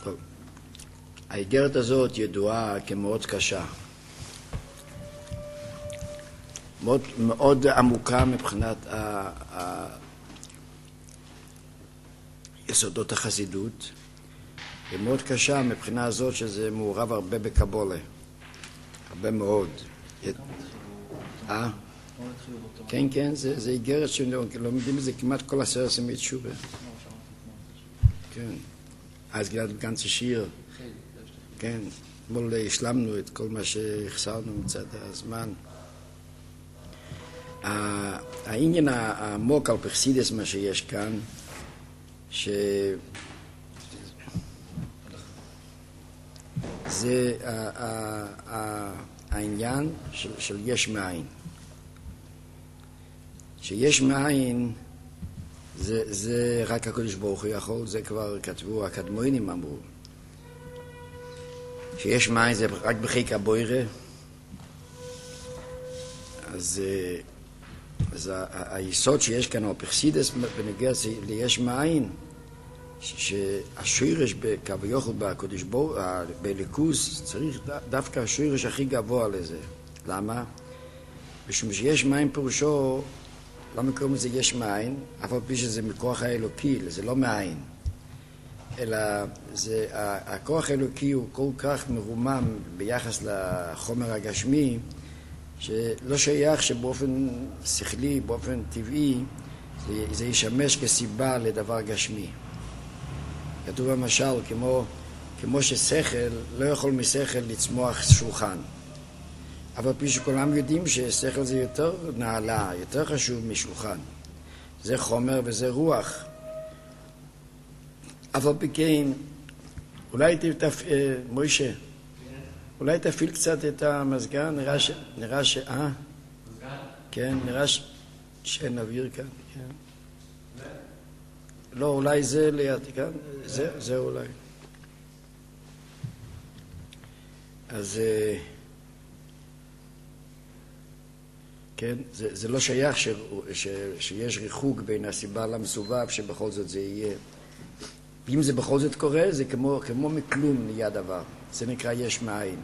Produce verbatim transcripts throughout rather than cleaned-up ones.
טוב. האיגרת הזאת ידועה כמאוד קשה. מאוד, מאוד עמוקה מבחינת ה, ה, יסודות החסידות, ומאוד קשה מבחינה הזאת שזה מעורב הרבה בקבולה. הרבה מאוד. אה? כן, כן, זה, זה איגרת שלומדים את זה כמעט כל עשרת ימי תשובה. כן. אז גלעד גנץ השיר. כן. אתמול השלמנו את כל מה שהחסרנו מצד הזמן. העניין העמוק על פרסידס מה שיש כאן, ש... זה העניין של, של יש מאין. שיש מאין זה, זה רק הקדוש ברוך הוא יכול, זה כבר כתבו, הקדמונים אמרו. שיש מאין זה רק בחיק הבוירה. אז, אז ה, ה, היסוד שיש כאן, הפרסידס בנוגע ליש מאין, שהשורש כביכול בקדוש ברוך הוא, בליכוז, צריך דווקא השורש הכי גבוה לזה. למה? משום שיש מים פירושו, למה קוראים לזה יש מאין, אף על פי שזה מכוח האלוקי, זה לא מאין. אלא זה, הכוח האלוקי הוא כל כך מרומם ביחס לחומר הגשמי, שלא שייך שבאופן שכלי, באופן טבעי, זה, זה ישמש כסיבה לדבר גשמי. כתוב במשל, כמו, כמו ששכל, לא יכול משכל לצמוח שולחן. אבל פי שכולם יודעים ששכל זה יותר נעלה, יותר חשוב משולחן. זה חומר וזה רוח. אבל בכן, אולי תפעיל, מוישה, אולי תפעיל קצת את המזגן, נראה ש... נראה ש... אה? מזגן? כן, נראה ש... שאין אוויר כאן, כן. לא, אולי זה ליד, כן? זה, זה אולי. אז... כן, זה, זה לא שייך ש, ש, שיש ריחוק בין הסיבה למסובב שבכל זאת זה יהיה. ואם זה בכל זאת קורה, זה כמו, כמו מכלום נהיה דבר. זה נקרא יש מאין.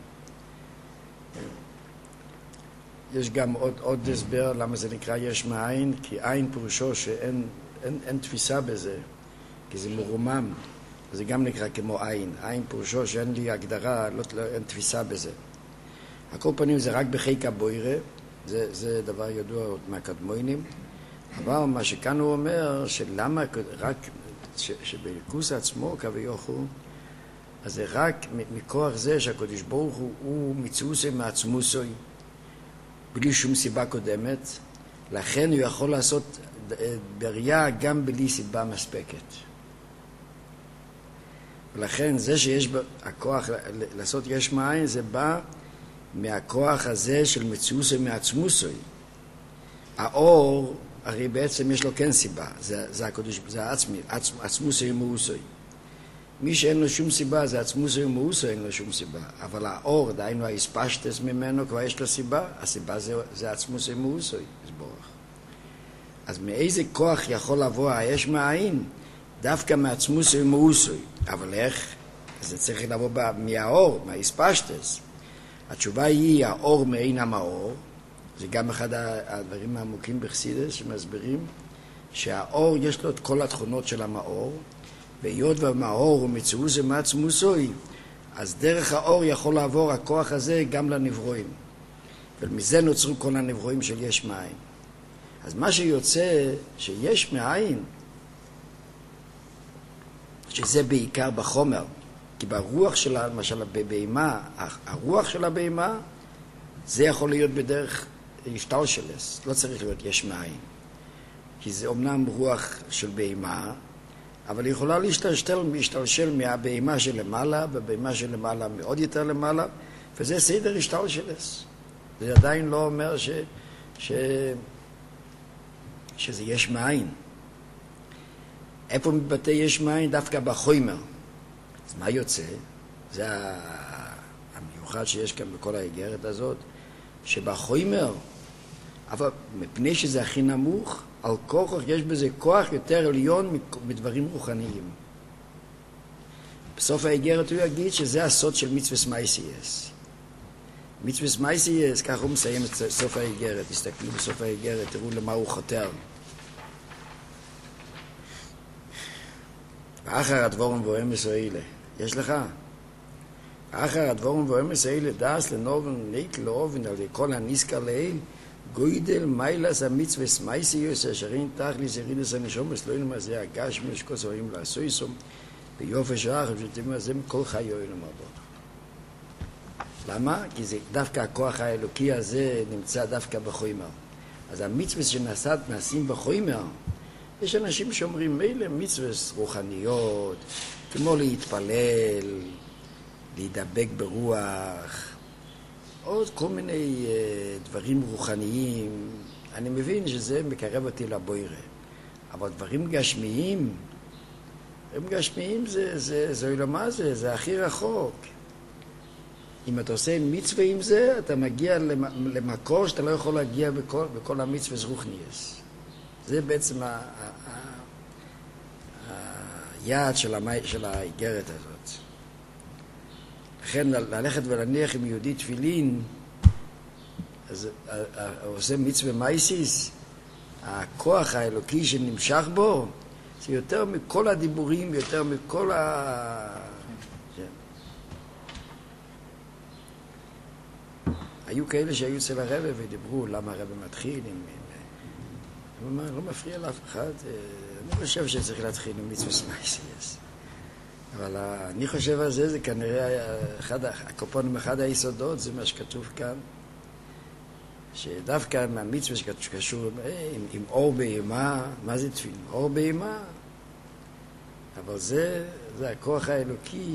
יש גם עוד, עוד הסבר למה זה נקרא יש מאין, כי עין פירושו שאין אין, אין תפיסה בזה, כי זה מרומם. זה גם נקרא כמו עין. עין פירושו שאין לי הגדרה, לא, לא, אין תפיסה בזה. על כל פנים זה רק בחיק הבוירה, זה, זה דבר ידוע מהקדמונים, אבל מה שכאן הוא אומר, שלמה רק, ש, שבליכוס עצמו כביכול, אז זה רק מכוח זה שהקדוש ברוך הוא, הוא מצאוסי מעצמוסוי, בלי שום סיבה קודמת, לכן הוא יכול לעשות בריאה גם בלי סיבה מספקת. ולכן זה שיש הכוח לעשות יש מאין, זה בא מהכוח הזה של מצאוסי מעצמוסוי. האור, הרי בעצם יש לו כן סיבה, זה, זה הקדוש, זה העצמי, עצ, עצמוסי ומאוסוי. מי שאין לו שום סיבה, זה עצמוסי ומאוסוי, אין לו שום סיבה. אבל האור, דהיינו ההספשטס ממנו, כבר יש לו סיבה, הסיבה זה, זה עצמוסי ומאוסוי, יסבורך. אז מאיזה כוח יכול לבוא היש מאין? דווקא מעצמוסי ומאוסוי. אבל איך? אז זה צריך לבוא מהאור, מההספשטס. התשובה היא, האור מעין המאור, זה גם אחד הדברים העמוקים בחסידות שמסבירים שהאור יש לו את כל התכונות של המאור, והיות והמאור הוא מצאוס ומעצמוסוי, אז דרך האור יכול לעבור הכוח הזה גם לנברואים. ומזה נוצרו כל הנברואים של יש מאין. אז מה שיוצא שיש מאין, שזה בעיקר בחומר, כי ברוח שלה, למשל בבהמה, הרוח של הבהמה, זה יכול להיות בדרך השתלשלס, לא צריך להיות יש מאין. כי זה אומנם רוח של בהמה, אבל היא יכולה להשתלשל, להשתלשל מהבהמה שלמעלה, בבהמה שלמעלה מאוד יותר למעלה, וזה סדר השתלשלס. זה עדיין לא אומר ש, ש, שזה יש מאין. איפה מתבטא יש מאין? דווקא בחומר. אז מה יוצא? זה המיוחד שיש כאן בכל האיגרת הזאת, שבחומר, אבל מפני שזה הכי נמוך, על כוח יש בזה כוח יותר עליון מדברים רוחניים. בסוף האיגרת הוא יגיד שזה הסוד של מצווה מייסייס. מצווה מייסייס, ככה הוא מסיים את סוף האיגרת. תסתכלו בסוף האיגרת, תראו למה הוא חותר. ואחר הדבורם ואומס האלה. יש לך? אחר הדבורם ואומס האלה דאס לנובן נית לאובן על כל הנזכר לאל גוידל מיילס המצווה מייסייס אשרין תכליס ירידס הנשומס לא ילמה זה הגשמי שכוס הורים לעשוי סום ביופי שרח ושתימה זה מכל חיי אוהלם הבא. למה? כי זה דווקא הכוח האלוקי הזה נמצא דווקא בחומר. אז המצווה שנעשים בחומר, יש אנשים שאומרים מילא מצווה רוחניות, כמו להתפלל, להידבק ברוח, עוד כל מיני uh, דברים רוחניים. אני מבין שזה מקרב אותי לבוירה. אבל דברים גשמיים, דברים גשמיים זה, זה, זה, זה, מה זה? זה הכי רחוק. אם אתה עושה מצווה עם זה, אתה מגיע למקור שאתה לא יכול להגיע בכל, בכל המצווה זרוחניאס. זה בעצם ה, ה, ה, היעד של, המי, של האיגרת הזאת. לכן ללכת ולהניח עם יהודי תפילין, אז הוא עושה מצווה מייסיס, הכוח האלוקי שנמשך בו, זה יותר מכל הדיבורים, יותר מכל ה... היו כאלה שהיו אצל הרבא ודיברו למה הרבא מתחיל עם... הוא אומר, לא מפריע לאף אחד, אני חושב שצריך להתחיל עם מצווה מייסיס. אבל אני חושב על זה, זה כנראה אחד, הקופונים, אחד היסודות, זה מה שכתוב כאן, שדווקא מהמצווה שקשור עם, עם אור באימה, מה זה תפילין? אור באימה. אבל זה, זה הכוח האלוקי,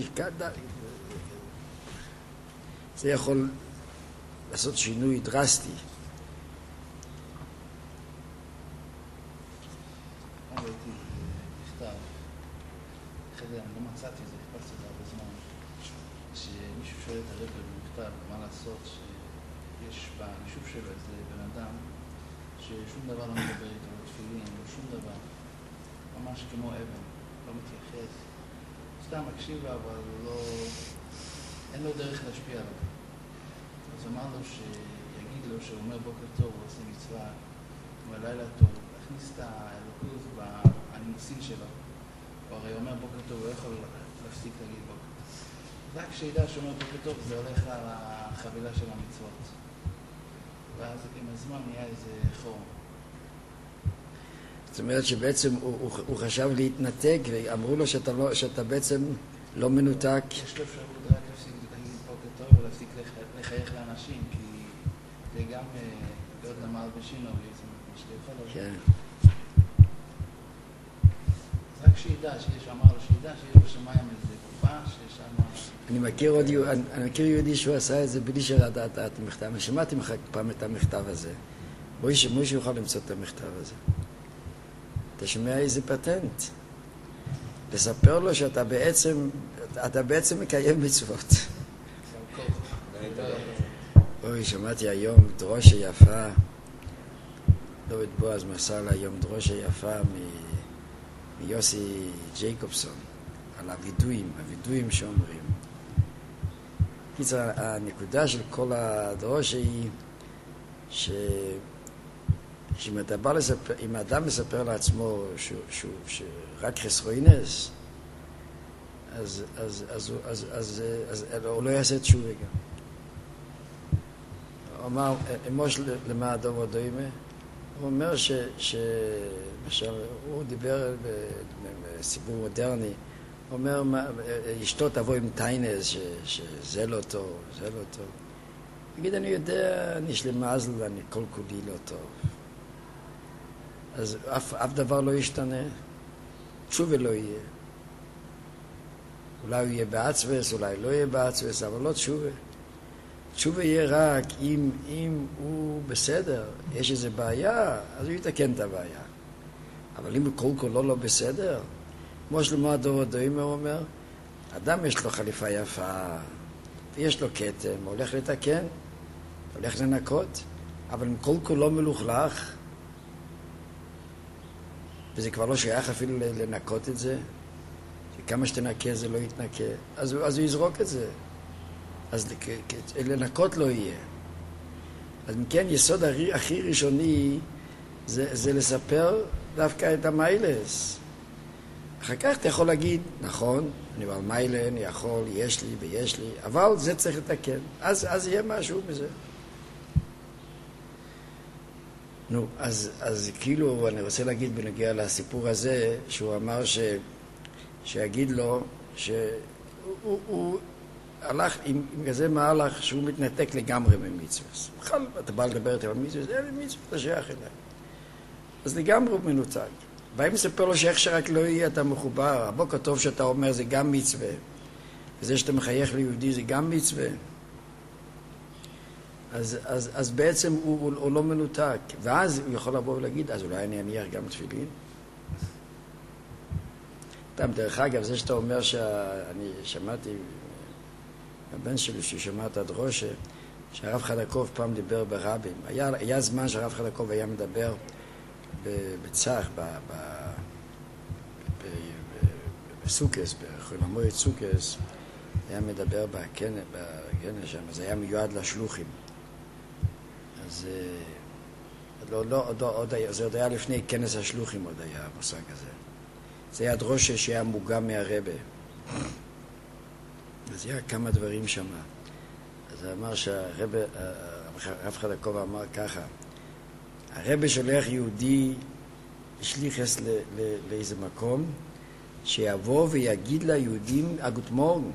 זה יכול לעשות שינוי דרסטי. ראיתי מכתב, אחרי אני לא מצאתי את זה, חיפשתי את זה הרבה זמן, שמישהו שואל את הרב במכתב מה לעשות, שיש ביישוב שלו איזה בן אדם ששום דבר לא מדבר איתו, לא תפילין, לא שום דבר, ממש כמו אבן, לא מתייחס, סתם מקשיב לו, אבל לא, אין לו דרך להשפיע עליו. אז אמר לו שיגיד לו שהוא אומר בוקר טוב, הוא עושה מצווה, הוא הלילה טוב, להכניס את האלוקות והנימוסין שלו. הוא הרי אומר בוקר טוב, הוא לא יכול להפסיק להגיד בוקר טוב. רק כשידע שאומר בוקר טוב, זה הולך על החבילה של המצוות. ואז עם הזמן נהיה איזה חור. זאת אומרת שבעצם הוא, הוא, הוא חשב להתנתק, ואמרו לו שאתה, לא, שאתה בעצם לא מנותק. יש לו אפשרות רק להפסיק להגיד בוקר טוב ולהפסיק לחייך לאנשים, כי זה גם להיות למעל בשינו, בעצם מה שאתה יכול לו. כן. רק שידע, שיש, אמר לו שידע, שיש בשמיים איזה קופה, שיש שם... אני מכיר עוד יהודי, אני, אני מכיר יהודי שהוא עשה את זה בלי שראה את המכתב. אני שמעתי ממך פעם את המכתב הזה. בואי שמישהו יוכל למצוא את המכתב הזה. אתה שומע איזה פטנט? לספר לו שאתה בעצם, אתה בעצם מקיים מצוות. אוי, שמעתי היום דרושה יפה, דוד בועז מסר לה היום דרושה יפה מיוסי ג'ייקובסון, על הוידויים, הוידויים שאומרים. קיצר, הנקודה של כל הדרושה היא ש... שאם אתה בא לספר, אם האדם מספר לעצמו שהוא, שהוא, שרק חסרוינס, אז, אז, אז, אז, אז, אז, אז הוא לא יעשה תשובה גם. הוא אמר, אמוש למה הדוב הדוימה? הוא אומר ש, ש, למשל, הוא דיבר בסיפור מודרני, הוא אומר, אשתו תבוא עם טיינס, ש, שזה לא טוב, זה לא טוב. תגיד, אני יודע, אני שלמה אז אני כל כולי לא טוב. אז אף, אף דבר לא ישתנה, תשובה לא יהיה. אולי הוא יהיה בעצבס, אולי לא יהיה בעצבס, אבל לא תשובה. תשובה יהיה רק אם, אם הוא בסדר, יש איזו בעיה, אז הוא יתקן את הבעיה. אבל אם הוא כל כל לא לא בסדר, כמו שלמה הדור הדוימה אומר, אדם יש לו חליפה יפה, ויש לו כתם, הוא הולך לתקן, הולך לנקות, אבל אם כל כל לא מלוכלך, וזה כבר לא שייך אפילו לנקות את זה, כמה שתנקה זה לא יתנקה, אז, אז הוא יזרוק את זה. אז לנקות לא יהיה. אז מכן יסוד הכי ראשוני זה, זה לספר דווקא את המיילס. אחר כך אתה יכול להגיד, נכון, אני אומר מיילה, אני יכול, יש לי ויש לי, אבל זה צריך לתקן. אז, אז יהיה משהו בזה. נו, אז, אז כאילו אני רוצה להגיד בנגיע לסיפור הזה, שהוא אמר ש, שיגיד לו שהוא הוא, הוא הלך עם, עם כזה מהלך שהוא מתנתק לגמרי ממצווה. בכלל, אתה בא לדבר איתי על מצווה, זה אין מצווה, אתה שייך אליי. אז לגמרי הוא מנותק. ואם מספר לו שאיך שרק לא יהיה, אתה מחובר. הבוקר טוב שאתה אומר זה גם מצווה. וזה שאתה מחייך ליהודי זה גם מצווה. אז, אז, אז בעצם הוא, הוא, הוא לא מנותק. ואז הוא יכול לבוא ולהגיד, אז אולי אני אניח גם תפילין. תם, דרך אגב, זה שאתה אומר שאני שמעתי, הבן שלי ששמע את הדרושה, שהרב חדקוב פעם דיבר ברבים. היה, היה זמן שהרב חדקוב היה מדבר בצח, בסוקס, בחולמוי סוקס, היה מדבר בכנס שם, אז היה מיועד לשלוחים. אז לא, לא, עוד, זה עוד היה לפני כנס השלוחים, עוד היה המושג הזה. זה היה דרושה שהיה מוגם מהרבה. אז היה כמה דברים שם. אז הוא אמר שהרבה, הרב חדקוב אמר ככה, הרבי שולח יהודי שליחס לאיזה מקום שיבוא ויגיד ליהודים אגוט מורגן,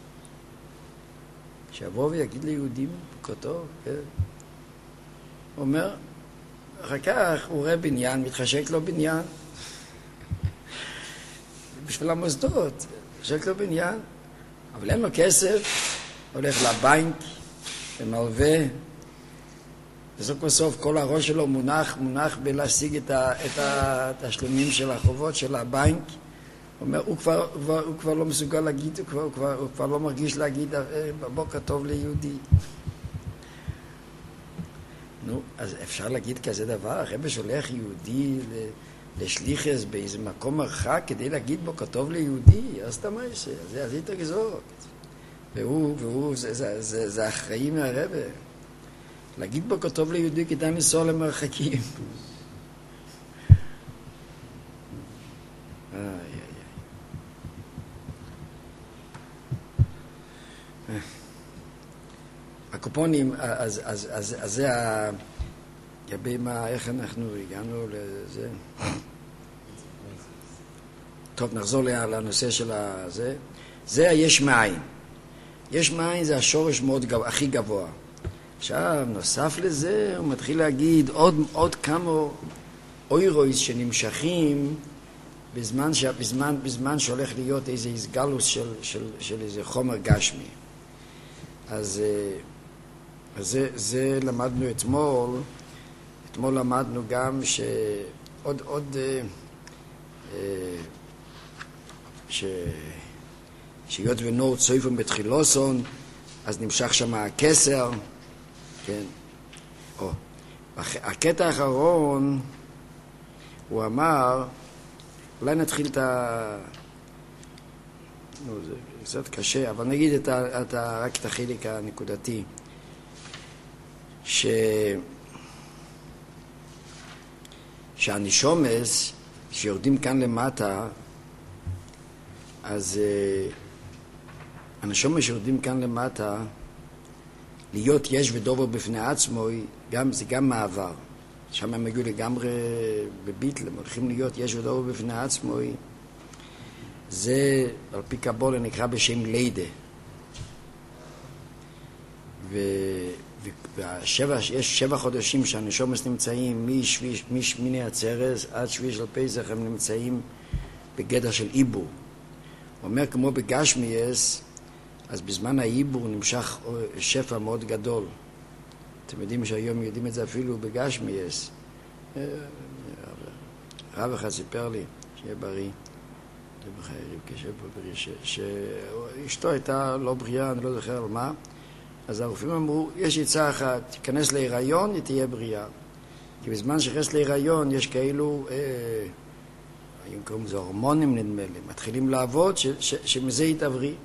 שיבוא ויגיד ליהודים כתוב, כן? הוא אומר, אחר כך הוא רואה בניין, מתחשק לו בניין בשביל המוסדות, מתחשק לו בניין, אבל אין לו כסף, הולך לבנק ומלווה, בסוף בסוף כל הראש שלו מונח, מונח בלהשיג את, ה, את התשלומים של החובות של הבנק. הוא אומר, הוא כבר, הוא כבר, הוא כבר לא מסוגל להגיד, הוא כבר, הוא כבר, הוא כבר לא מרגיש להגיד, בבוקר טוב ליהודי. נו, אז אפשר להגיד כזה דבר, הרבי שולח יהודי לשליחס באיזה מקום מרחק כדי להגיד בוקר טוב ליהודי, אז אתה מה יש? זה אז איתה גזור. והוא, והוא, זה, זה, זה, זה אחראי מהרבי. להגיד בוקר טוב ליהודי כדאי לנסוע למרחקים. איי, איי. הקופונים, אז, אז, אז, אז זה ה... לגבי מה, איך אנחנו הגענו לזה? טוב, נחזור לנושא של הזה. זה היש מאין. יש מאין זה השורש מאוד גבוה, הכי גבוה. עכשיו, נוסף לזה, הוא מתחיל להגיד עוד, עוד כמה אוירויס שנמשכים בזמן, ש... בזמן, בזמן שהולך להיות איזה הסגלוס של, של, של איזה חומר גשמי. אז, אז זה, זה למדנו אתמול, אתמול למדנו גם שעוד, עוד, ש... שיות ונור צויפון בתחילוסון, אז נמשך שם הכסר, כן. או, הקטע האחרון, הוא אמר, אולי נתחיל את ה... נו, זה קצת קשה, אבל נגיד את ה... את ה... רק את החלק הנקודתי. ש... שהנשומס, שיורדים כאן למטה, אז הנשומס שיורדים כאן למטה, להיות יש ודובר בפני עצמו, גם, זה גם מעבר. שם הם הגיעו לגמרי בביטל, הם הולכים להיות יש ודובר בפני עצמו. זה על פי קבולה נקרא בשם לידה. ו... והשבע, יש שבע חודשים שהנשומס נמצאים משביש, משמיני הצרס עד שביש של פסח, הם נמצאים בגדר של עיבור. הוא אומר כמו בגשמיאס, אז בזמן העיבור נמשך שפע מאוד גדול. אתם יודעים שהיום יודעים את זה אפילו בגשמיאס. רב אחד סיפר לי, שיהיה בריא, שאשתו הייתה לא בריאה, אני לא זוכר על מה, אז הרופאים אמרו, יש עצה אחת, תיכנס להיריון, היא תהיה בריאה. כי בזמן שכנס להיריון יש כאילו, אה, היום קוראים לזה הורמונים נדמה לי, מתחילים לעבוד ש, ש, שמזה יתעברי.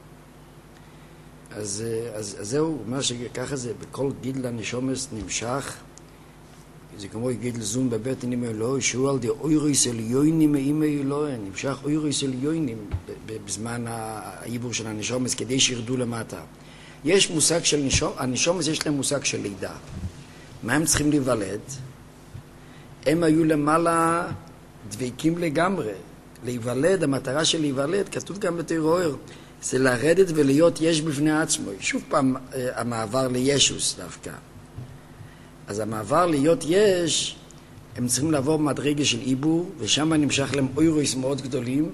אז, אז, אז זהו, מה שככה זה, בכל גידל הנשומס נמשך, זה כמו גידל זון בבטן עם אלוהי, שהוא על די אויריס עליונים מאימי אלוהי, נמשך אויריס עליונים בזמן העיבור של הנשומס כדי שירדו למטה. יש מושג של נשומס, הנשומס יש להם מושג של לידה. מה הם צריכים להיוולד? הם היו למעלה דבקים לגמרי. להיוולד, המטרה של להיוולד, כתוב גם בתיאור, זה לרדת ולהיות יש בפני עצמו. שוב פעם המעבר לישוס דווקא. אז המעבר להיות יש, הם צריכים לעבור מדרגה של עיבור, ושם נמשך להם אוירוס מאוד גדולים.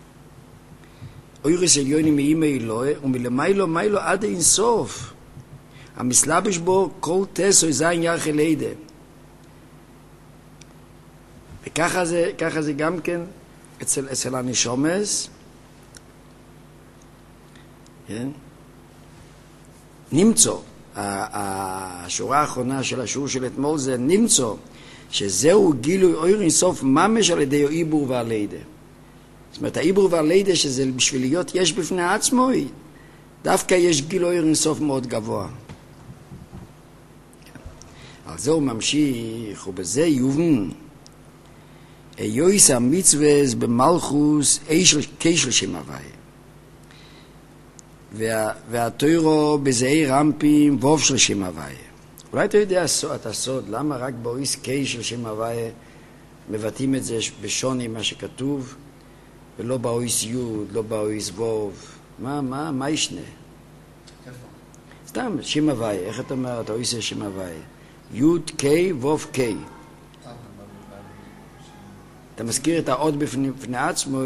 אוירוס עליונים מאימי אלוהי, ומלמיילו מיילו עד אינסוף. המסלבש בו כל תסו זין ירח אלידה. וככה זה, ככה זה גם כן אצל, אצל הנשומס. כן? נמצא. השורה האחרונה של השיעור של אתמול זה נמצא שזהו גילוי אור אינסוף ממש על ידי העיבור והלידה. זאת אומרת, העיבור והלידה שזה בשביל להיות יש בפני עצמו, דווקא יש גילוי אור אינסוף מאוד גבוה. על זה הוא ממשיך, ובזה יובן יויס המצווה במלכוס כשל שם הוויה. וה, והתוירו בזעי רמפים ווב של שם הוויה. אולי אתה יודע את הסוד, למה רק באויס קי של שם הוויה מבטאים את זה בשוני מה שכתוב, ולא באויס יוד, לא באויס ווב. מה, מה, מה ישנה? סתם, שם הוויה, איך אתה אומר, אתה אויס שם הוויה? יוד קי ווב קי. אתה מזכיר את העוד בפני, בפני עצמו.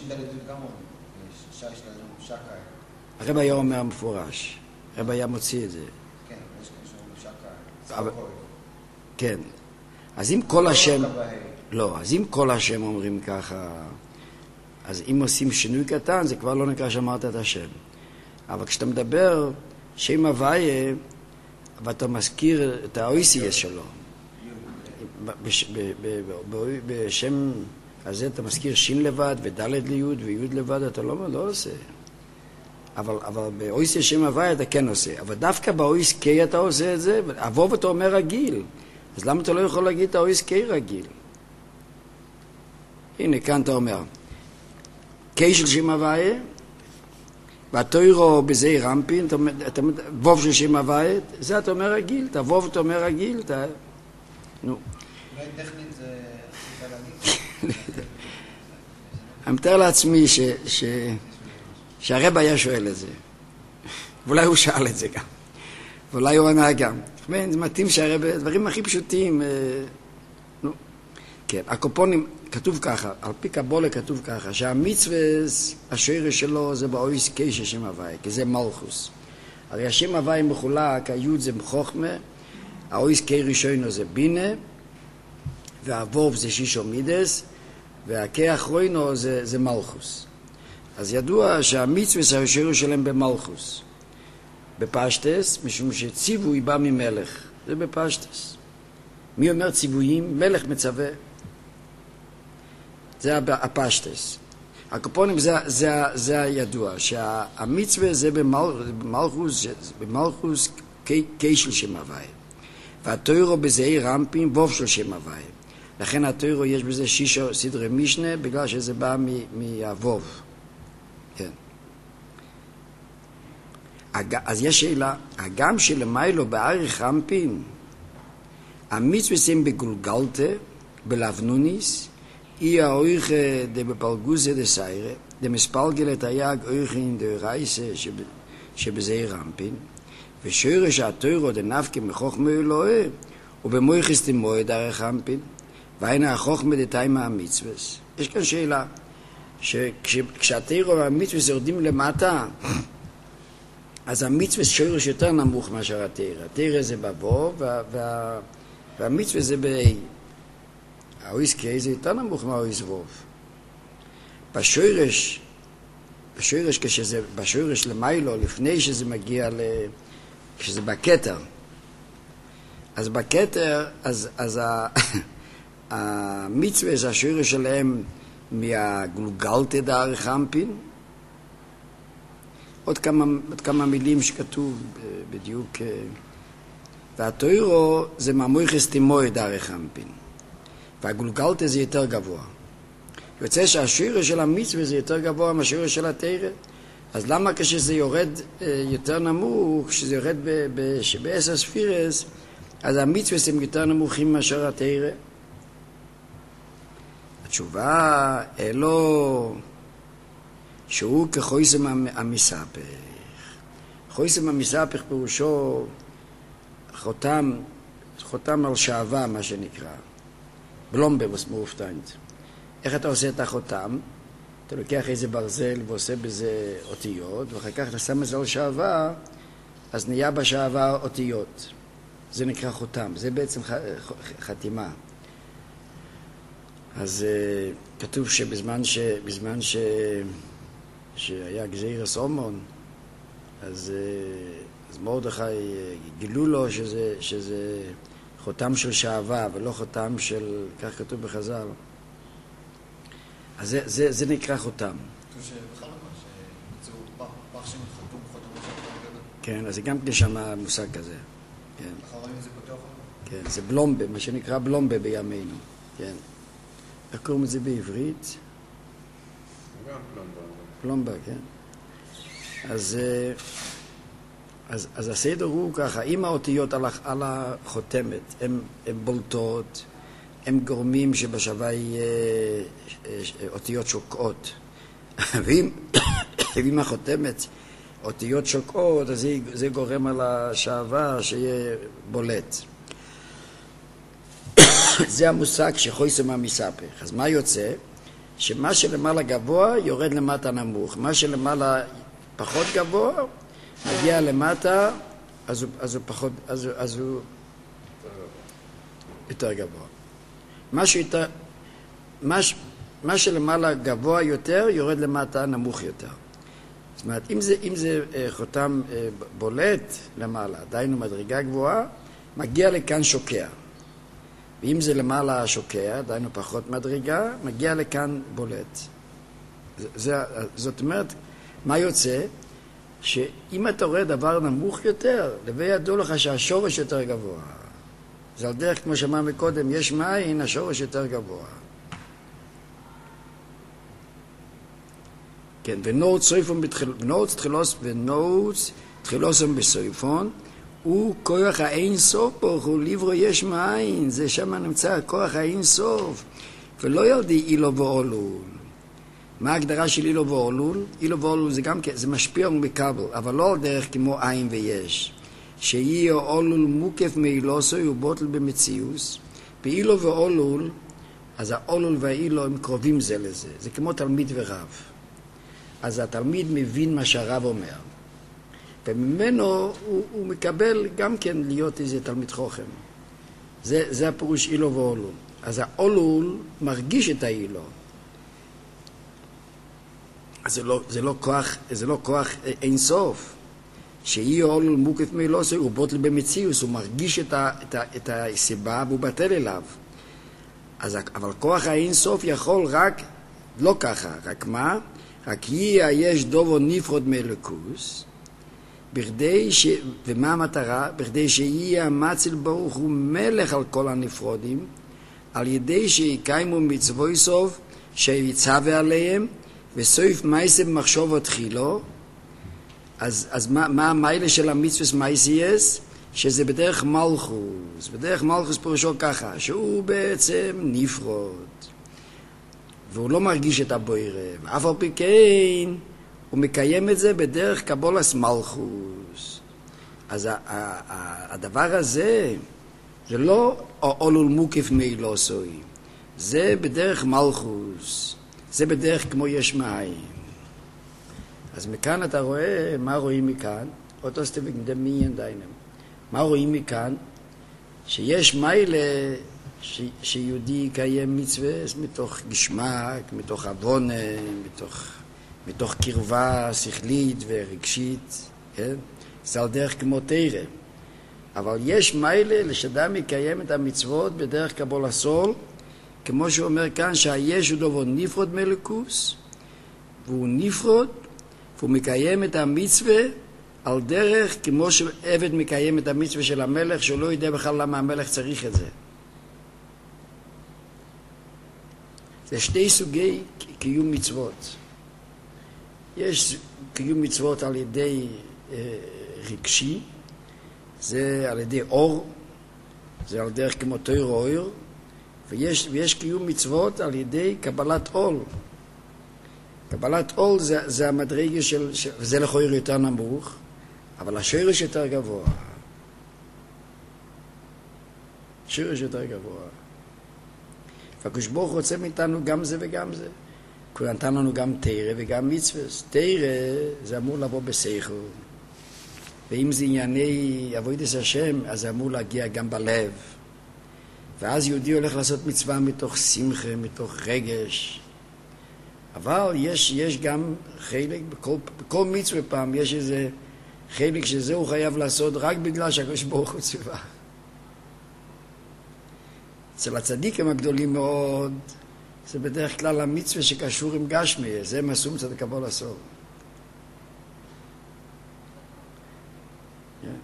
הרב היה אומר מפורש, הרב היה מוציא את זה. כן, יש כאלה שקה. כן. אז אם כל השם, לא, אז אם כל השם אומרים ככה, אז אם עושים שינוי קטן, זה כבר לא נקרא שאמרת את השם. אבל כשאתה מדבר שם הוויה, ואתה מזכיר את האויסייס שלו, בשם הזה אתה מזכיר שין לבד ודלת ליוד ויוד לבד, אתה לא, לא עושה. אבל, אבל באויס שם הוויה אתה כן עושה. אבל דווקא באויס קי אתה עושה את זה, אבוב אתה אומר רגיל. אז למה אתה לא יכול להגיד את האויס קי רגיל? הנה, כאן אתה אומר. קי של שם הוויה, והתוירו בזה רמפין, אתה אומר, ווב של שם הוויה, זה אתה אומר רגיל, אתה ווב אתה אומר רגיל, אתה... נו. אולי טכנית זה... אני מתאר לעצמי ש... ש... שהרב היה שואל את זה. ואולי הוא שאל את זה גם. ואולי הוא ענה גם. זה מתאים שהרב... דברים הכי פשוטים... נו. כן, הקופונים כתוב ככה, על פי קבולה כתוב ככה, שהמצווה, השורש שלו זה באויס קי של שם הוויה, כי זה מלכוס. הרי השם הוויה מחולק, היוד זה חוכמה, האויס קי ראשון זה בינה, והווב זה שישו מידס, והקי האחרונו זה, זה מלכוס. אז ידוע שהמצווה זה השורש שלהם במלכוס. בפשטס, משום שציווי בא ממלך, זה בפשטס. מי אומר ציוויים? מלך מצווה. זה הפשטס. הקופונים זה, זה, זה הידוע, שהמצווה זה במלכוס, במלכוס קי של שם הוויה. והתוירו בזה רמפים ווב של שם הוויה. לכן התוירו יש בזה שישה סדרי משנה, בגלל שזה בא מהווב. כן. אז יש שאלה, הגם שלמיילו בעריך רמפין, המצווה הם בגולגלתה, בלבנוניס, אי האויכה דבפלגוזה דסיירה, דמספלגל את היג אויכין דרייסה שבזה רמפין, ושורש התוירו דנפקי מחוכמה אלוהי, ובמויכס דמועד ערך רמפין, והיינה החוכמה דתיימה המצווה. יש כאן שאלה, שכשהתוירו והמצווה יורדים למטה, אז המצווה שורש יותר נמוך מאשר התוירה. התוירה זה בבוא, וה, וה, והמצווה זה באי. האויס קי זה יותר נמוך מהאויס ווב. בשורש, בשורש כשזה, בשורש למיילו, לפני שזה מגיע ל... כשזה בכתר. אז בכתר, אז, אז ה, המצווה זה השורש שלהם מהגולגלתא דאריך אנפין. עוד כמה, עוד כמה מילים שכתוב בדיוק. והתוירו זה מהמויכס תימוי דאריך אנפין. והגולגלתא זה יותר גבוה. יוצא שהשיעור של המצווה זה יותר גבוה מהשיעור של התורה. אז למה כשזה יורד יותר נמוך, כשזה יורד בעשר ספירס, אז המצווה הם יותר נמוכים מאשר התורה? התשובה, אלו, שהוא כחויסם המספח. חויסם המספח פירושו חותם, חותם על שעבה, מה שנקרא. בלומבה מופתנט. איך אתה עושה את החותם? אתה לוקח איזה ברזל ועושה בזה אותיות, ואחר כך אתה שם את זה על שעבה, אז נהיה בשעבה אותיות. זה נקרא חותם, זה בעצם חתימה. אז uh, כתוב שבזמן ש, בזמן ש, שהיה גזירס אומון, אז, uh, אז מרדכי uh, גילו לו שזה, שזה חותם של שעבה ולא חותם של, כך כתוב בחז"ל. אז זה, זה, זה נקרא חותם. כתוב שבכלל מה, שימצאו פח שמחתום חותם של גדול. כן, אז זה גם שם מושג כזה. כן. אחרים זה פתוח? כן, זה בלומבה, מה שנקרא בלומבה בימינו. כן. איך קוראים את זה בעברית? גם פלומבה. פלומבה, כן. אז, אז, אז הסדר הוא ככה, אם האותיות על, על החותמת, הן בולטות, הם גורמים שבשווה יהיה אותיות שוקעות. ואם, ואם החותמת אותיות שוקעות, אז זה, זה גורם על השעבה שיהיה בולט. זה המושג שחויסם המספח. אז מה יוצא? שמה שלמעלה גבוה יורד למטה נמוך. מה שלמעלה פחות גבוה מגיע למטה, אז הוא, אז הוא פחות, אז הוא, אז הוא יותר גבוה. מה שיותר, מה, מה שלמעלה גבוה יותר יורד למטה נמוך יותר. זאת אומרת, אם זה, אם זה חותם בולט למעלה, דיינו מדרגה גבוהה, מגיע לכאן שוקע. ואם זה למעלה שוקע, דיינו פחות מדרגה, מגיע לכאן בולט. זה, זה, זאת אומרת, מה יוצא? שאם אתה רואה דבר נמוך יותר, לבי ידעו לך שהשורש יותר גבוה. זה על דרך, כמו שאמרנו מקודם, יש מים, השורש יותר גבוה. כן, ונוץ סויפון בתחיל... ונוץ תחילוס ונוץ תחילוסם בסויפון, הוא כוח האין סוף ברוך הוא ליברו יש מים, זה שם נמצא כוח האין סוף, ולא יודעי אילו ואולול. מה ההגדרה של אילו ואולול? אילו ואולול זה גם זה משפיע ומקבל, אבל לא על דרך כמו עין ויש. שיהיה אולול מוקף מאילוסוי ובוטל במציאוס, ואילו ואולול, אז האולול והאילו הם קרובים זה לזה, זה כמו תלמיד ורב. אז התלמיד מבין מה שהרב אומר, וממנו הוא, הוא מקבל גם כן להיות איזה תלמיד חוכם. זה, זה הפירוש אילו ואולול. אז האולול מרגיש את האילו. אז זה לא, זה לא כוח, זה לא כוח אין סוף. שיהיה אולול מוקף מאילוסוי, הוא בוטל במציאוס, הוא מרגיש את, ה, את, ה, את הסיבה והוא בטל אליו. אז, אבל כוח האין סוף יכול רק, לא ככה, רק מה? רק יהיה יש דובו נפרוד מאלוקוס, בכדי ש... ומה המטרה? בכדי שיהיה המציל ברוך הוא מלך על כל הנפרודים, על ידי שיקיימו מצווי סוף, שיצווה עליהם, וסוף מייסה במחשוב התחילו. אז, אז מה, מה המיילה של המצווה מייסייס? שזה בדרך מלכוס. בדרך מלכוס פירושו ככה, שהוא בעצם נפרוד. והוא לא מרגיש את הבוירה. אף על פי כן, הוא מקיים את זה בדרך קבולס מלכוס. אז הדבר הזה, זה לא אולול מוקף מאילוסוי. זה בדרך מלכוס. זה בדרך כמו יש מים. אז מכאן אתה רואה, מה רואים מכאן? אותו סטביק דמיין דיינם. מה רואים מכאן? שיש מיילה ש, שיהודי יקיים מצווה מתוך גשמק, מתוך אבונה, מתוך, מתוך קרבה שכלית ורגשית, כן? זה על דרך כמו תירה. אבל יש מיילה לשאדם יקיים את המצוות בדרך קבול הסול, כמו שהוא אומר כאן, שהיש הוא דבר נפרוד מלכוס, והוא נפרוד, והוא מקיים את המצווה על דרך כמו שעבד מקיים את המצווה של המלך, שהוא לא יודע בכלל למה המלך צריך את זה. זה שני סוגי קיום מצוות. יש קיום מצוות על ידי אה, רגשי, זה על ידי אור, זה על דרך כמו תויר אויר, ויש, ויש קיום מצוות על ידי קבלת עול. קבלת עול זה, זה המדרגה של, של, וזה לכאורה יותר נמוך, אבל השורש יותר גבוה. השורש יותר גבוה. והקדוש ברוך הוא רוצה מאיתנו גם זה וגם זה. הוא נתן לנו גם תורה וגם מצווה. תורה זה אמור לבוא בשכל. ואם זה ענייני עבודת השם, אז זה אמור להגיע גם בלב. ואז יהודי הולך לעשות מצווה מתוך שמחה, מתוך רגש. אבל יש, יש גם חלק, בכל, בכל מצווה פעם יש איזה חלק שזה הוא חייב לעשות רק בגלל שהקדוש ברוך הוא ציווה. אצל הצדיקים הגדולים מאוד, זה בדרך כלל המצווה שקשור עם גשמי, זה הם עשו מצד הקבול הסוף. Yeah.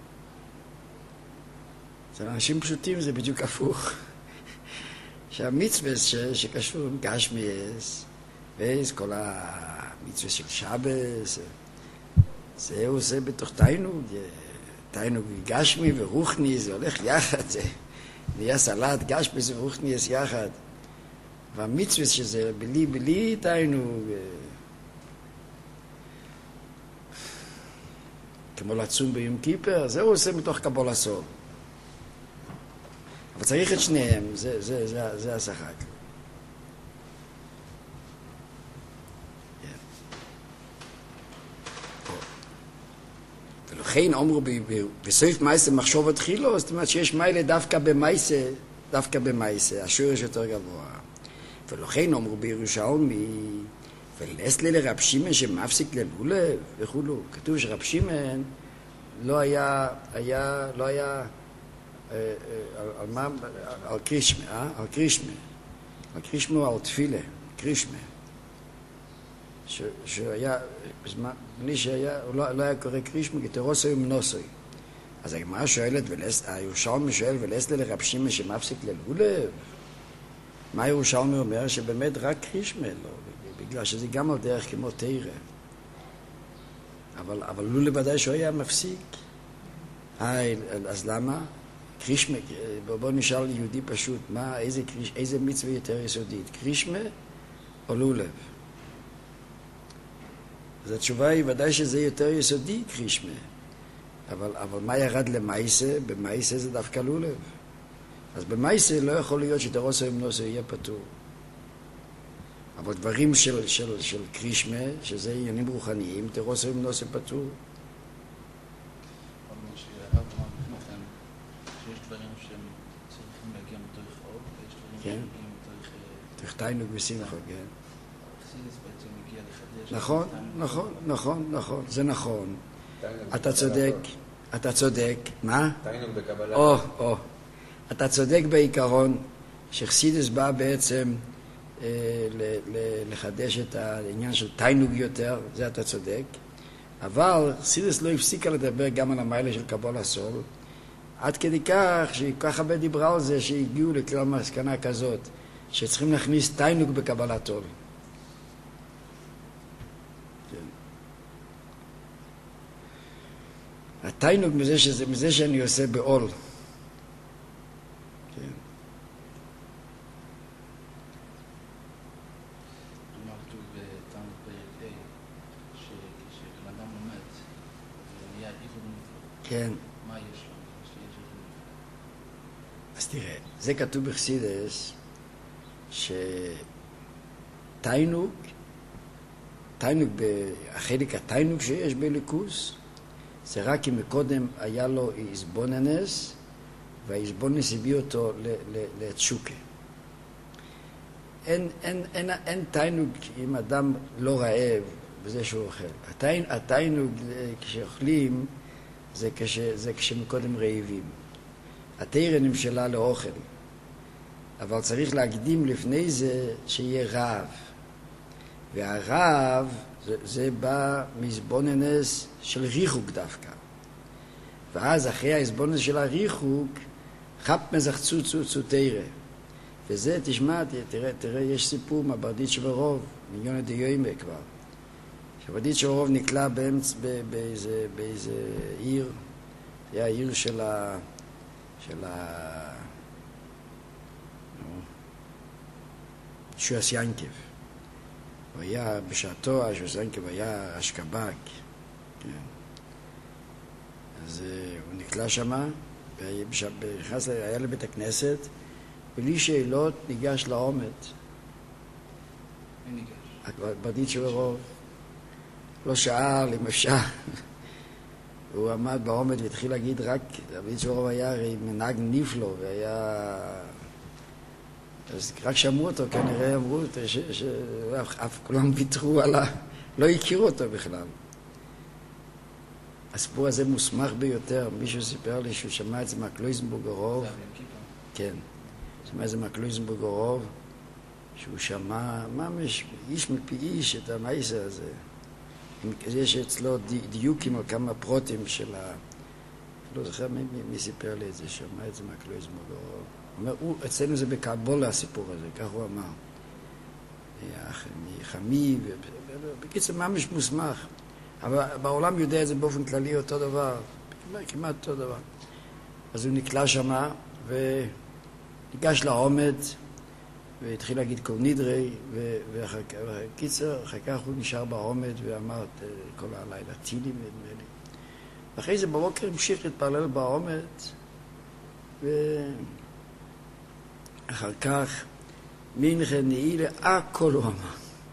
אצל אנשים פשוטים זה בדיוק הפוך. שהמצווה ש... שקשור עם גשמי, וזה כל המצווה של שבס, זה הוא עושה בתוך תיינוג, תיינוג גשמי ורוחני, זה הולך יחד, זה נהיה סלט, גשמי ורוחני יש יחד. והמצווה שזה בלי, בלי תיינוג, כמו לצום ביום כיפר, זה הוא עושה מתוך קבול הסוף. אבל צריך את שניהם, זה, זה, זה, זה השחק. ולכן אומרו בסוף מייסה מחשוב התחילו, זאת אומרת שיש מיילה דווקא במייסה, דווקא במייסה, השורש יותר גבוה. ולכן אומרו בירושלמי, ולס לי לרב שמעון שמפסיק ללולב וכולו. כתוב שרב שמעון לא היה, היה, לא היה, על, על מה, על קרישמה, אה? על קרישמה. על קרישמה או על תפילה, קרישמה. ש, שהיה, בזמן, בלי שהיה, הוא לא, לא היה קורא קרישמה, כי תרוסוי ומנוסוי. אז הגמרא שואלת, הירושלמי שואל, ולס לי לרב שמעון שמפסיק ללולב? מה ירושלמי אומר? שבאמת רק קרישמה לא, בגלל שזה גם על דרך כמו תירה. אבל, אבל לא לבדי שהוא היה מפסיק. היי, אז למה? קרישמה, בוא נשאל יהודי פשוט, מה, איזה, קריש, איזה מצווה יותר יסודית? קרישמה או לולב? אז התשובה היא ודאי שזה יותר יסודי, קרישמה. אבל, אבל מה ירד למייסה? במייסה זה דווקא לולב. אז במייסה לא יכול להיות שתרוסו ומנוסו יהיה פטור. אבל דברים של, של, של קרישמה, שזה עניינים רוחניים, תרוסו ומנוסו פטור. שהרב אמר בפניכם, שיש דברים שהם צריכים להגיע מתוך אור, ויש דברים כן. שמגיעים מתוך... תוך תיינוג ושמחה, כן. חסידס בעצם מגיע לחדש. נכון, נכון, נכון, נכון, זה נכון. אתה צודק, אתה צודק. מה? תיינוג בקבלה. או, או. אתה צודק בעיקרון שחסידס בא בעצם אה, ל- ל- לחדש את העניין של תיינוג יותר, זה אתה צודק. אבל חסידס לא הפסיקה לדבר גם על המיילה של קבול הסול, עד כדי כך שהיא כך הרבה דיברה על זה שהגיעו לכלל מסקנה כזאת, שצריכים להכניס תיינוג בקבלת עול. התיינוג מזה, שזה, מזה שאני עושה בעול. כן. כלומר, כתוב בתלמוד פרק ה' שכשבן אדם לומד, ונהיה איחוד נפרד. כן. מה יש לו? שיש איחוד נפרד. אז תראה, זה כתוב בחסידס, שתיינוג, תיינוג, החלק התיינוג שיש בליכוס, זה רק אם מקודם היה לו איזבוננס, והאיזבוננס הביא אותו לתשוקה. אין, אין, אין, אין תיינוג אם אדם לא רעב בזה שהוא אוכל. התיינ, התיינוג כשאוכלים זה, כש, זה כשמקודם רעבים. התירה נמשלה לאוכל. אבל צריך להקדים לפני זה שיהיה רב. והרב זה, זה בא מסבוננס של ריחוק דווקא. ואז אחרי הסבוננס של הריחוק, חפ מזחצו צו צו תירה. וזה, תשמע, תראה, תראה, יש סיפור מהברדיצ'ה ורוב, מיליון דיומא כבר. שברדיצ'ה ורוב נקלע באמצע, באיזה, באיזה עיר, זה היה העיר של ה... של ה... שויאס ינקב. הוא היה בשעתו, שויאס ינקב היה אשקבק. כן. אז הוא נקלע שמה, היה לבית הכנסת, בלי שאלות ניגש לעומד. מי ניגש? ברדיצ'ה ורוב. לא שאל אם אפשר. הוא עמד בעומד והתחיל להגיד רק, ברדיצ'ה ורוב היה הרי מנהג נפלא, והיה... אז רק שמעו אותו, כנראה אמרו אותו, שאף כולם ויתרו עליו, לא הכירו אותו בכלל. הסיפור הזה מוסמך ביותר. מישהו סיפר לי שהוא שמע את זה מהקלויזנבורג הרוב. כן. שמע את זה מהקלויזנבורג הרוב, שהוא שמע ממש איש מפי איש את המייסה הזה. יש אצלו דיוקים על כמה פרוטים של ה... לא זוכר מי, מי, מי סיפר לי את זה, שמע את זה מהקלויזנבורג הרוב. הוא אומר, הוא, אצלנו זה בקבולה הסיפור הזה, כך הוא אמר. חמי, בקיצור ממש מוסמך. אבל בעולם יודע את זה באופן כללי אותו דבר, כמעט, כמעט אותו דבר. אז הוא נקלע שמה, וניגש לעומד, והתחיל להגיד כל נדרי, וקיצר, אחר כך הוא נשאר בעומד, ואמר כל הלילה, טילים נדמה לי. ואחרי זה בבוקר המשיך להתפלל בעומד, ואחר כך, מינכן נעילה, הכל הוא אמר.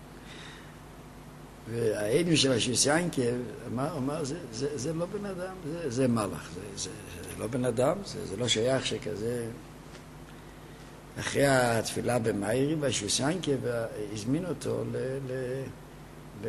והעדים של השויאס ינקב אמר, אמר זה, זה, זה לא בן אדם, זה, זה מלאך, זה, זה, זה לא בן אדם, זה, זה לא שייך שכזה. אחרי התפילה במאירי, והשויאס ינקב הזמין אותו ל, ל, ל,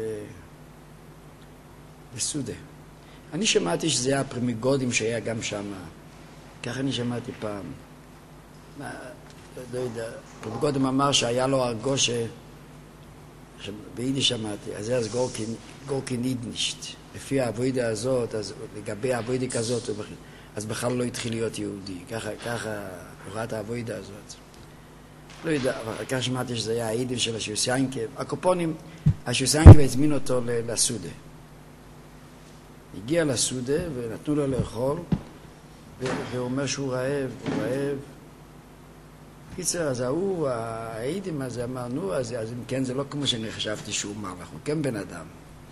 לסודה. אני שמעתי שזה היה הפרימיגודים שהיה גם שם, ככה אני שמעתי פעם. מה, לא יודע, פרימיגודים אמר שהיה לו הרגושה, ביידיש שמעתי, אז זה אז גורקין, גורקין אידנישט. לפי העבודה הזאת, אז לגבי העבודה כזאת, אז בכלל לא התחיל להיות יהודי. ככה, ככה, הוראת העבודה הזאת. לא יודע, אבל כך שמעתי שזה היה העידים של השויאס ינקב. הקופונים, השויאס ינקב הזמין אותו לסודה. הגיע לסודה ונתנו לו לאכול, והוא אומר שהוא רעב, הוא רעב. קיצר, אז ההוא, העידים הזה אמר, נו, אז, אז אם כן, זה לא כמו שאני חשבתי שהוא מלאך, הוא כן בן אדם.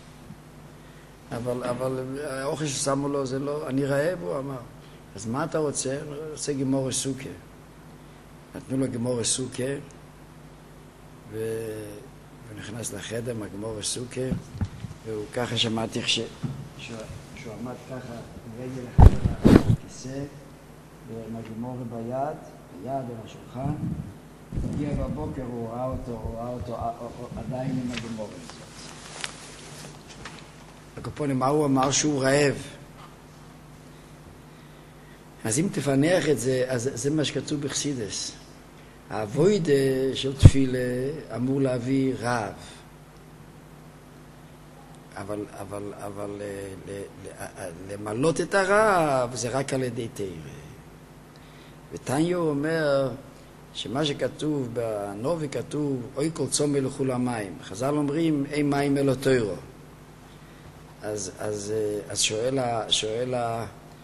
אבל, אבל האוכל ששמו לו זה לא, אני רעב, הוא אמר. אז מה אתה רוצה? אני רוצה גמור סוכה. נתנו לו גמור סוכה, ו... ונכנס לחדר מהגמור סוכה, והוא ככה שמעתי ש... שהוא, שהוא עמד ככה, רגל אחד על הכיסא, ועם הגמור ביד, יד על השולחן, הגיע בבוקר, הוא ראה אותו, הוא ראה אותו עדיין עם הגמור הזאת. הקופונים, מה הוא אמר? שהוא רעב. אז אם תפנח את זה, אז זה מה שכתוב בחסידס. העבודה של תפילה אמור להביא רעב. אבל, אבל, אבל למלות את הרעב זה רק על ידי תורה. ותניא אומר שמה שכתוב בנובי כתוב אוי כל צום מלכו למים. חז"ל אומרים אי מים אלו תוירו. אז, אז, אז שואל ה... שואל ה...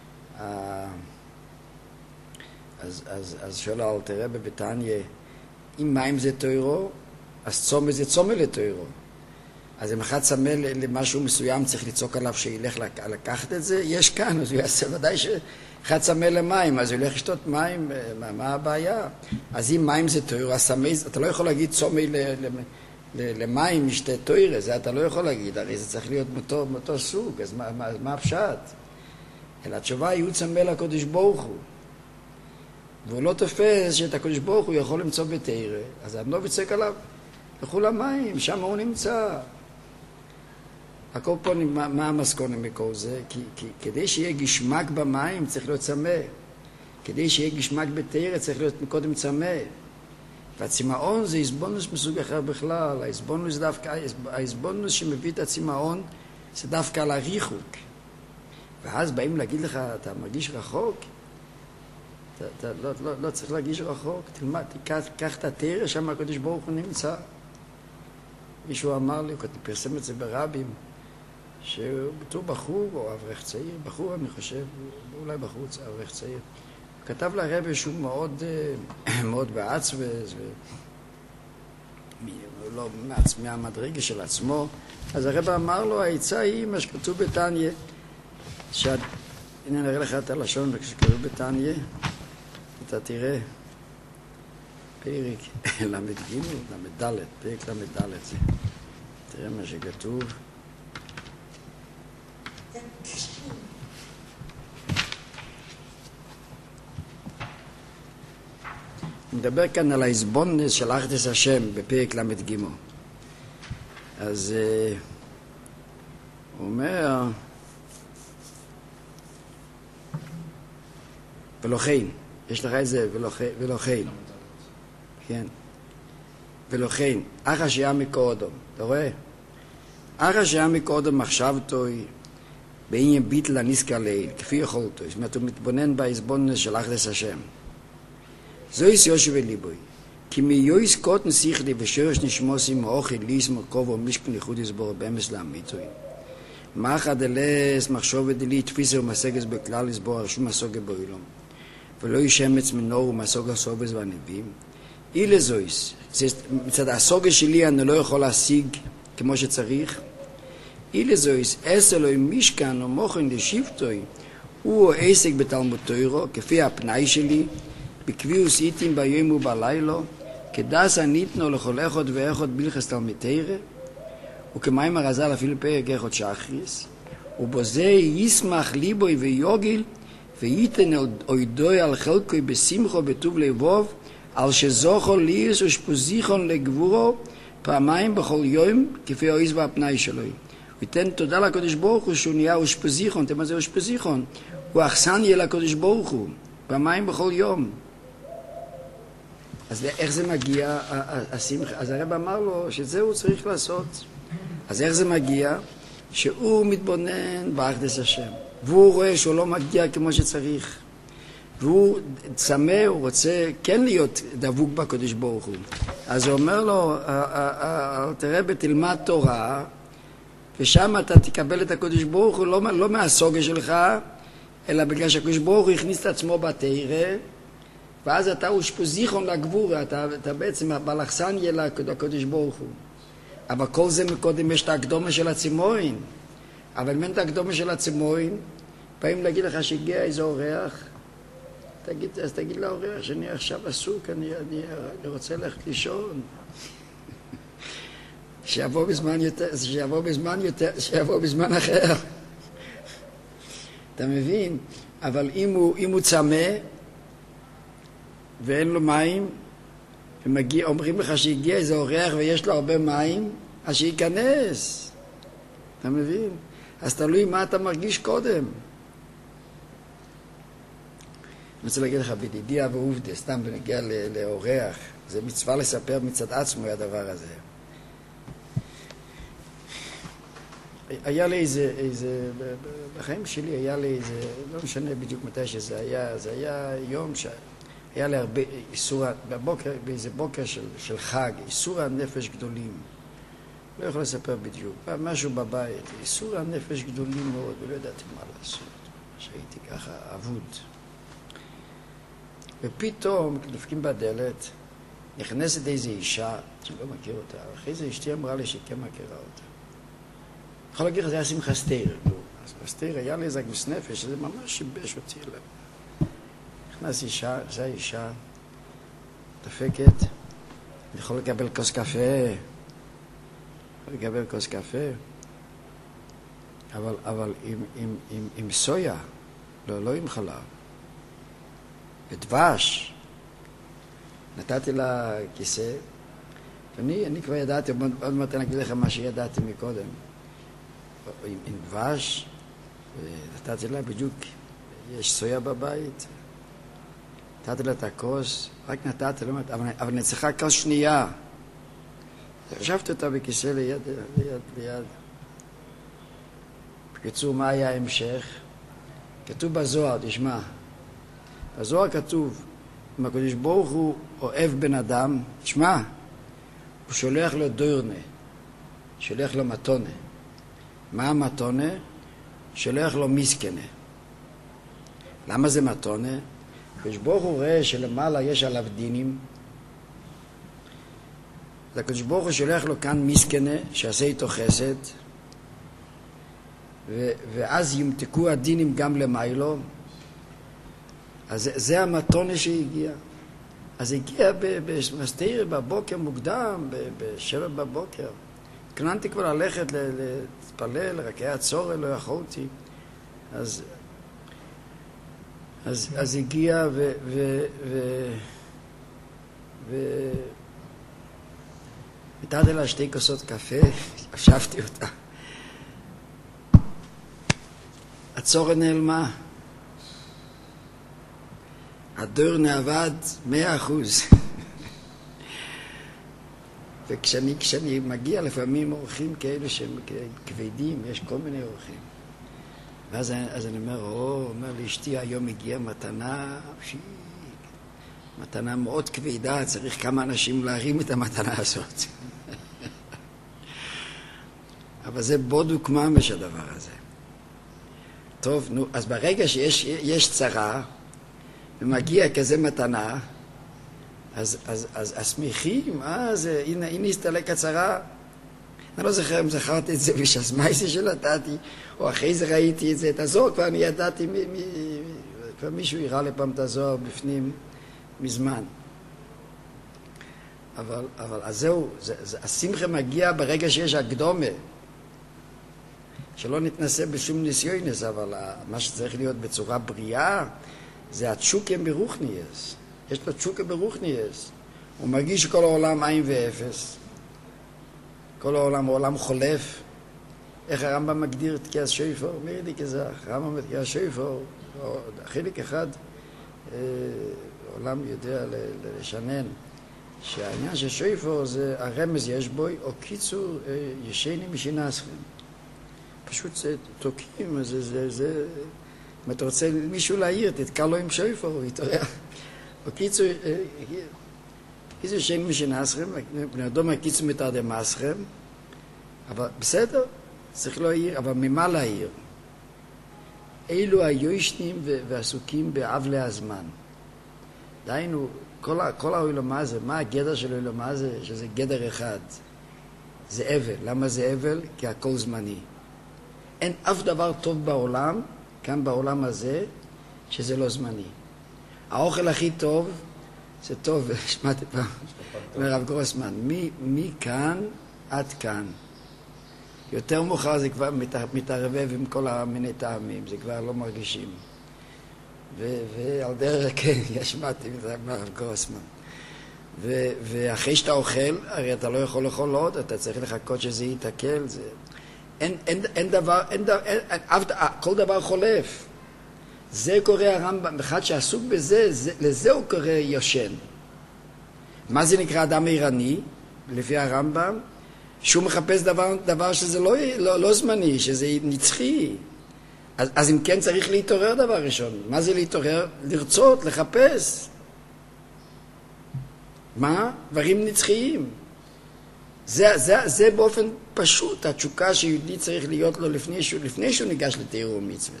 אז, אז, אז שואל האלתר רבי בתניא, אם מים זה תוירו, אז צום זה צום לתוירו. אז אם אחד צמא למשהו מסוים צריך לצעוק עליו שילך לקחת את זה, יש כאן, אז הוא יעשה ודאי שאחד צמא למים, אז הוא ילך לשתות מים, מה, מה הבעיה? אז אם מים זה תוירו, אז צמא, אתה לא יכול להגיד צומי ל, ל, ל, למים משתה תוירה, זה אתה לא יכול להגיד, הרי זה צריך להיות מאותו, מאותו סוג, אז מה, מה, מה הפשט? אלא התשובה היא הוא צמא לקדוש ברוך הוא. והוא לא תופס שאת הקדוש ברוך הוא יכול למצוא בתורה, אז הנובי צועק עליו, לכו למים, שם הוא נמצא. הכל פה, מה, מה המסקונה מכל זה? כי, כי, כדי שיהיה גשמק במים צריך להיות צמא. כדי שיהיה גשמק בתאר צריך להיות מקודם צמא. והצמאון זה הסבונוס מסוג אחר בכלל. ההסבונוס, דווקא, ההסבונוס שמביא את הצמאון זה דווקא על הריחוק. ואז באים להגיד לך, אתה מרגיש רחוק? אתה, אתה לא, לא, לא צריך להרגיש רחוק. תלמד, תיקח את התאר, שם הקדוש ברוך הוא נמצא. מישהו אמר לי, הוא פרסם את זה ברבים, שהוא בתור בחור או אברך צעיר, בחור אני חושב, אולי בחור אברך צעיר, הוא כתב לרבי שהוא מאוד, מאוד בעצבז, לא מהמדרגה של עצמו. אז הרבי אמר לו, העצה היא מה שכתוב בתניא, שאת, הנה נראה לך את הלשון שכתוב בתניא, אתה תראה, פרק למד ג' למד ד', פרק למד ד' זה. תראה מה שכתוב. מדבר כאן על ההסבונס של אחדות השם בפרק למד ג'. אז uh, הוא אומר, ולוכן, יש לך איזה ולוכן. כן. ולכן, אחר שהיה מקודם, אתה רואה? אחר שהיה מקודם מחשבתוי בעניין ביטל הניסקה לעיל, כפי יכולתו. זאת אומרת, הוא מתבונן בהסבונס של אחדות השם. זויס יושב וליבוי, כי מיועס קוטן שיחלי ושורש נשמוסי מאוכי ליס מרכוב ומשכן ייחוד יסבור באמס לאמיתוי. מאחר דלס מחשוב דלי תפיסה ומסגס בכלל יסבור הרשום הסוגה באילום. ולא ישמץ מנור ומסוג הסובס והנביאים. אילה זויס, מצד הסוגה שלי אני לא יכול להשיג כמו שצריך. אילה זויס, עשר לו עם משכן או מוכן לשבטוי, הוא עסק בתלמוד תוירו, כפי הפנאי שלי, בקביעוס איתים ביום ובלילו, כדס הניתנו לכל אחד ואחד בלחס תלמיד תירה, וכמים הרזל אפילו פרק אחד שחריס, ובזה ישמח ליבוי ויוגיל, וייתן אוידוי על חלקוי בשמחו בטוב לבוב, על שזוכו ליאס ושפוזיכון לגבורו פעמיים בכל יום כפי האיז והפנאי שלו. הוא ייתן תודה לקדוש ברוך הוא שהוא נהיה ושפוזיכון. אתם מה זה ושפוזיכון? הוא אכסניה לקדוש ברוך הוא פעמיים בכל יום. אז איך זה מגיע השמחה? אז הרב אמר לו שזה הוא צריך לעשות. אז איך זה מגיע? שהוא מתבונן באחדות השם והוא רואה שהוא לא מגיע כמו שצריך, והוא צמא, הוא רוצה כן להיות דבוק בקדוש ברוך הוא. אז הוא אומר לו, תראה בתלמד תורה, ושם אתה תקבל את הקדוש ברוך הוא, לא, לא מהסוגה שלך, אלא בגלל שהקדוש ברוך הוא הכניס את עצמו בתורה, ואז אתה ושפוזיכון לגבור, אתה, אתה בעצם בלחסניה לקדוש ברוך הוא. אבל כל זה מקודם יש את הקדומה של הצימוין. אבל מן את הקדומה של הצימוין, באים להגיד לך שהגיע איזה אורח, תגיד, אז תגיד לאורח שאני עכשיו עסוק, אני, אני, אני רוצה ללכת לישון. שיבוא בזמן יותר, שיבוא בזמן יותר, שיבוא בזמן אחר. אתה מבין? אבל אם הוא, אם הוא צמא ואין לו מים, ומגיע, אומרים לך שהגיע איזה אורח ויש לו הרבה מים, אז שייכנס. אתה מבין? אז תלוי מה אתה מרגיש קודם. אני רוצה להגיד לך, בדידיה ועובדה, סתם בנגיע לאורח, זה מצווה לספר מצד עצמו הדבר הזה. היה לי איזה, איזה, בחיים שלי היה לי איזה, לא משנה בדיוק מתי שזה היה, זה היה יום שהיה לי הרבה איסור, בבוקר, באיזה בוקר של, של חג, איסור הנפש גדולים. לא יכול לספר בדיוק, משהו בבית, איסור הנפש גדולים מאוד, ולא ידעתי מה לעשות, שהייתי ככה אבוד. ופתאום, דופקים בדלת, נכנסת איזו אישה, שאני לא מכיר אותה, אחרי זה אשתי אמרה לי שכן מכירה אותה. יכול להגיד, זה היה שמחה סתיר, אז בסתיר היה לי איזה גמס נפש, שזה ממש שיבש אותי אליו. נכנס אישה, זו אישה, דופקת, אני יכול לקבל כוס קפה, לקבל כוס קפה, אבל, אבל עם, עם, עם, עם סויה, לא, לא עם חלב. ודבש. נתתי לה כיסא, ואני אני כבר ידעתי, עוד מעט אני אגיד לך מה שידעתי מקודם. עם, עם דבש, ונתתי לה בדיוק, יש סויה בבית, נתתי לה את הכוס, רק נתתי לה, אבל, אבל אני צריכה כוס שנייה. חשבתי אותה בכיסא ליד, ליד, ליד. בקיצור, מה היה ההמשך? כתוב בזוהר, תשמע. בזוהר כתוב, אם הקדוש ברוך הוא אוהב בן אדם, תשמע, הוא שולח לו דוירנה, שולח לו מתונה. מה המתונה? שולח לו מיסקנה. למה זה מתונה? הקדוש ברוך הוא רואה שלמעלה יש עליו דינים, אז הקדוש ברוך הוא שולח לו כאן מיסקנה, שעשה איתו חסד, ו- ואז ימתקו הדינים גם למיילו. אז זה, זה המתונה שהגיע. אז הגיע במסתיר בבוקר מוקדם, בשבע בבוקר. התכננתי כבר ללכת להתפלל, רק היה צורך, לא יכולתי. אז, אז, אז הגיע ו... ו, ו, ו נתתי לה שתי כוסות קפה, ישבתי אותה. הצורה נעלמה. הדורנה עבד מאה אחוז. וכשאני כשאני מגיע לפעמים אורחים כאלה שהם כבדים, יש כל מיני אורחים. ואז אז אני אומר, או, אומר לאשתי, היום הגיעה מתנה, שיק, מתנה מאוד כבדה, צריך כמה אנשים להרים את המתנה הזאת. אבל זה בודוק ממש הדבר הזה. טוב, נו, אז ברגע שיש יש צרה, ומגיע כזה מתנה, אז, אז, אז, אז שמחים, אה, זה, הנה, הנה הסתלק הצרה. אני לא זוכר אם זכרתי את זה בשסמייסי שנתתי, או אחרי זה ראיתי את זה, את הזוהר, כבר אני ידעתי, מ, מ, כבר מישהו הראה לפעם את הזוהר בפנים מזמן. אבל, אבל אז זהו, זה, זה, השמחה מגיע ברגע שיש הקדומה, שלא נתנסה בשום ניסיונס, אבל מה שצריך להיות בצורה בריאה, זה התשוקה ברוחניאס. יש לו תשוקה ברוחניאס. הוא מרגיש שכל העולם עין ואפס. כל העולם, העולם חולף. איך הרמב"ם מגדיר את תקיעת שופר? אומר לי כזה, הרמב"ם את תקיעת שופר, חלק אחד, אה, העולם יודע לשנן, שהעניין של שופר זה הרמז יש בו, או קיצור אה, ישנים משינאסכם. פשוט זה תוקים, זה, זה, זה, אם אתה רוצה מישהו להעיר, תתקע לו עם שופר, הוא יתעורר. בקיצור, קיצור שאין משנאסכם, בני אדום הקיצור מתרדם אסכם, אבל בסדר, צריך להעיר, אבל ממה להעיר? אילו היושנים ועסוקים בעבלי הזמן. דהיינו, כל, כל העולם הזה, מה הגדר של העולם הזה? שזה גדר אחד. זה אבל. למה זה אבל? כי הכל זמני. אין אף דבר טוב בעולם, כאן בעולם הזה, שזה לא זמני. האוכל הכי טוב, זה טוב, שמעתי פעם, אומר רב גרוסמן, מכאן עד כאן. יותר מאוחר זה כבר מתערבב עם כל המיני טעמים, זה כבר לא מרגישים. ועל דרך, כן, שמעתי רב גרוסמן. ואחרי שאתה אוכל, הרי אתה לא יכול לאכול עוד, אתה צריך לחכות שזה יתעכל, זה... אין, אין, אין דבר, אין דבר, אין, אין, כל דבר חולף. זה קורא הרמב"ם, אחד שעסוק בזה, זה, לזה הוא קורא יושן. מה זה נקרא אדם עירני, לפי הרמב"ם? שהוא מחפש דבר, דבר שזה לא, לא, לא זמני, שזה נצחי. אז, אז אם כן צריך להתעורר דבר ראשון. מה זה להתעורר? לרצות, לחפש. מה? דברים נצחיים. זה, זה, זה באופן פשוט, התשוקה שיהודי צריך להיות לו לפני שהוא, לפני שהוא ניגש לתיאור מצווה.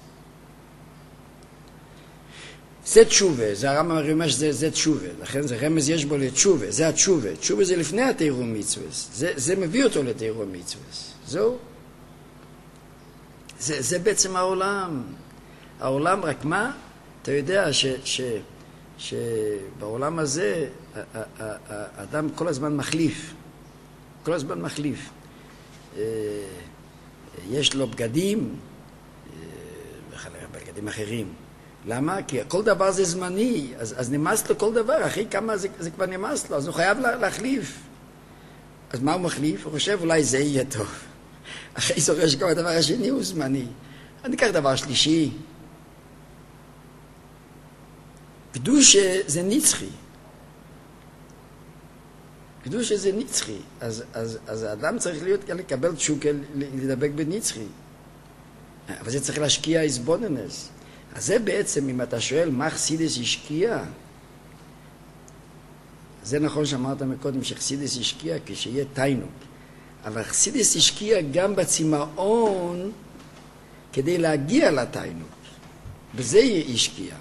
זה תשובה, זה הרמב"ם אומר שזה זה תשובה, לכן זה רמז יש בו לתשובה, זה התשובה. תשובה זה לפני התיאור מצווה, זה, זה מביא אותו לתיאור מצווה. זהו. זה, זה בעצם העולם. העולם, רק מה? אתה יודע ש, ש, שבעולם הזה האדם כל הזמן מחליף. כל הזמן מחליף. יש לו בגדים, בגדים אחרים. למה? כי כל דבר זה זמני, אז, אז נמאס לו כל דבר, אחרי כמה זה, זה כבר נמאס לו, אז הוא חייב לה, להחליף. אז מה הוא מחליף? הוא חושב אולי זה יהיה טוב. אחרי זה שגם הדבר השני הוא זמני. אני אקח דבר שלישי. קדושה זה נצחי. קדושה זה נצחי. אז, אז, אז האדם צריך להיות, לקבל תשוקה, לדבק בנצחי. אבל זה צריך להשקיע איזבוננס. אז זה בעצם, אם אתה שואל מה חסידס השקיע, זה נכון שאמרת מקודם שחסידס השקיע כשיהיה תיינוק. אבל חסידס השקיע גם בצמאון כדי להגיע לתיינוק. בזה היא השקיע.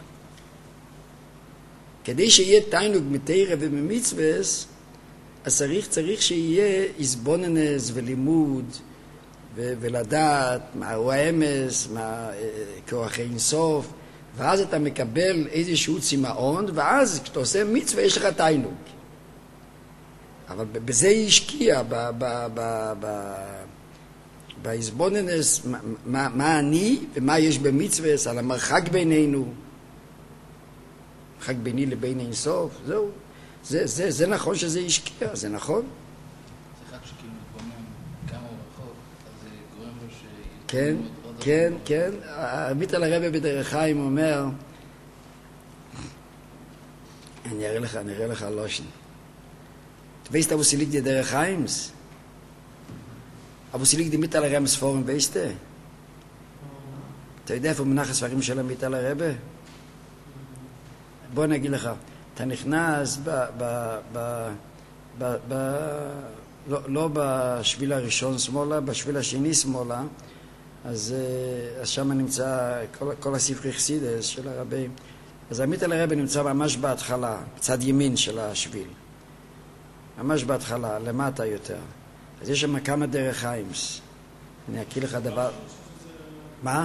כדי שיהיה תיינוק מתורה וממצווה, אז צריך, צריך שיהיה איזבוננס ולימוד ו- ולדעת מהו האמס, מה כוח אינסוף, ואז אתה מקבל איזשהו צמאון, ואז כשאתה עושה מצווה יש לך תיינוק. אבל בזה היא השקיע, באיזבוננס, מה, מה אני ומה יש במצווה, על המרחק בינינו, מרחק ביני לבין אינסוף, זהו. זה, זה, זה נכון שזה השקיע, זה נכון. זה אחד שכאילו מתבונן כמה הוא רחוק, אז זה גורם לו ש... כן, כן, כן. המיטל הרבי בדרך חיים אומר, אני אראה לך, אני אראה לך לושן. weißt du, wo sie liegt die Derech Heims? Aber sie liegt die Mittler Rebbe Sforen, weißt du? אתה יודע איפה מנח הספרים של המיטל הרבה? בוא נגיד לך, אתה נכנס ב... ב... ב... ב... ב... לא, לא בשביל הראשון שמאלה, בשביל השני שמאלה, אז, אז שם נמצא כל, כל הספרי חסידס של הרבים. אז המיטל הרבה נמצא ממש בהתחלה, בצד ימין של השביל. ממש בהתחלה, למטה יותר. אז יש שם כמה דרך חיימס. אני אקריא לך דבר... מה?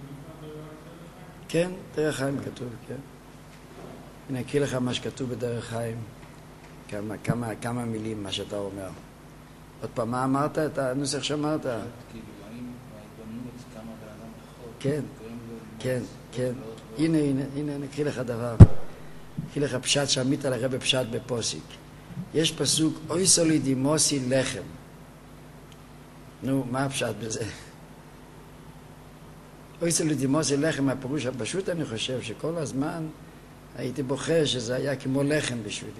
כן, דרך חיים כתוב, כן. אני אקריא לך מה שכתוב בדרך חיים. כמה, כמה, כמה מילים, מה שאתה אומר. עוד פעם, מה אמרת? את הנוסח שאמרת? כאילו, האם ההתבוננות כמה באדם רחוק? כן, כן, כן. הנה, הנה, הנה, אני אקריא לך דבר. אקריא לך פשט שעמית על הרב פשט בפוסיק. יש פסוק, אוי סולי דימוסי לחם. נו, מה הפשט בזה? אוי סולי דימוסי לחם, הפירוש הפשוט אני חושב שכל הזמן הייתי בוחר שזה היה כמו לחם בשבילי.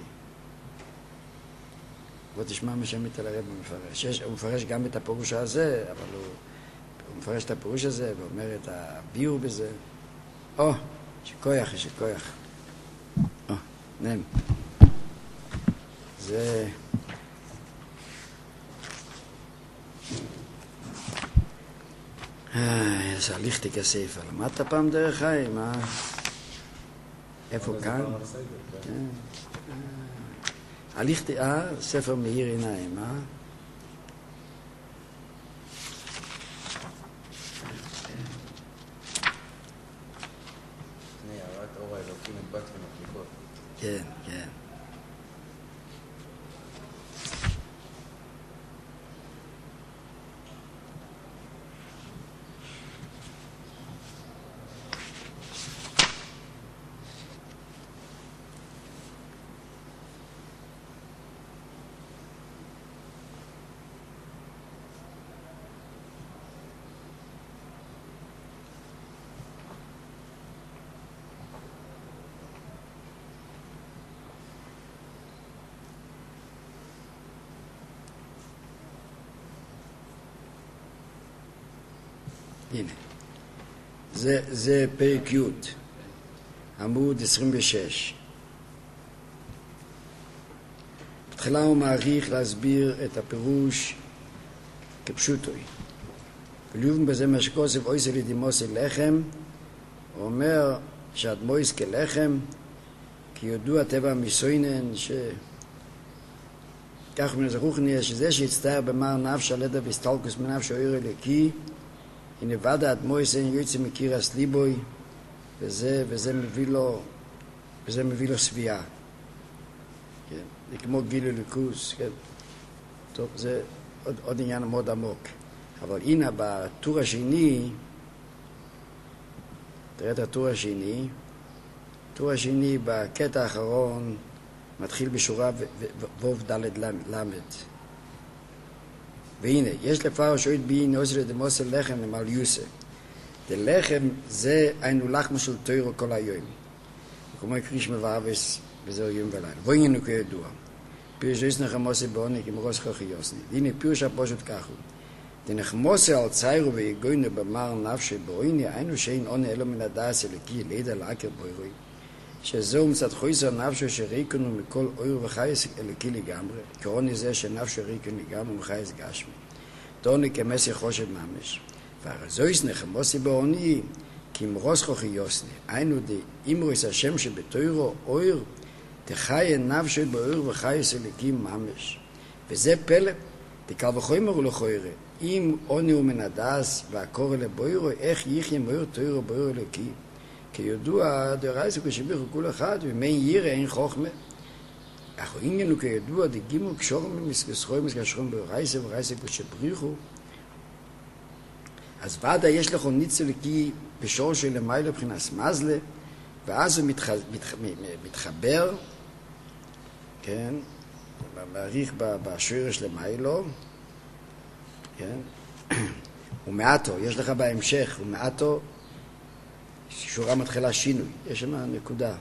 בוא תשמע מה שעמית על הרב מפרש. יש, הוא מפרש גם את הפירוש הזה, אבל הוא, הוא מפרש את הפירוש הזה ואומר את הביור בזה. או, שכויח, שכויח. או, נם. זה... אה, איזה הליכתי כספר. למדת פעם דרך חיים, אה? איפה כאן? כן. הליכתי, אה? ספר מאיר עיניים, אה? הערת אור האלוקים את בת ונקליקות. כן, כן. הנה, זה, זה פרק י' עמוד עשרים ושש. בתחילה הוא מעריך להסביר את הפירוש כפשוטוי. וליובן בזה מה שכוסף אויסה לדימוסי לחם, הוא אומר שהדמויס כלחם, כי ידוע טבע מסוינן ש... כך מן הזרוכניה, שזה שהצטער במר נפש על ידע והסתלקוס מנפש האור אלוקי, הנה ודא אדמויס אין יוצא מקירס ליבוי, וזה, וזה מביא לו, וזה מביא לו סביעה. כן, זה כמו גילוי ליכוס, כן. טוב, זה עוד, עוד עניין מאוד עמוק. אבל הנה בטור השני, תראה את הטור השני, הטור השני בקטע האחרון מתחיל בשורה ווב דלת למד. והנה, יש לפרש אוהד בי נוזר דמוסר לחם למעל יוסף. דלחם זה היינו לחמו של תוירו כל היום. כמו קריש מבאבס וזהו יום ולילה. ועניינו כידוע. פירוש יש נחמוסי בעוני כמרוס כוכי יוסני. הנה פירוש הפשוט ככה. דנחמוסי על ציירו ויגוינו במר נפשי בעוני, היינו שאין עוני אלו מן הדעס אליקי לידע לעקר בוירוי. שזהו מצד חויסר נפשו שריקנו מכל אויר וחייס אליקי לגמרי. כעוני זה שנפשו ריקנו לגמרי מחייס גשמי. דעוני כמסי חושד ממש. והרזויס נחמוסי בעוני כמרוס כוכי יוסני. היינו דאמרוס השם שבתוירו אויר תחיה נפשו באויר וחייס אליקי ממש. וזה פלא. דקל וחומר ולכוירה. אם עוני הוא מן הדס והקורא לבוירו, איך יחיה מאיר תוירו באויר אליקי? כידוע, דרייסו כשביחו כל אחד, ומין ירא אין חוכמה. אך עניינו כידוע, דגימו קשורים מסכסכוי מסכשכום ברייסו ורייסו כשבריחו. אז ודאי יש לכו ניצו לקי בשור של למעלה מבחינת מזלה, ואז הוא מתח... מתח... מתחבר, כן, מעריך בשורש למיילו, כן, ומעטו, יש לך בהמשך, ומעטו, שורה מתחילה שינוי, יש שם נקודה.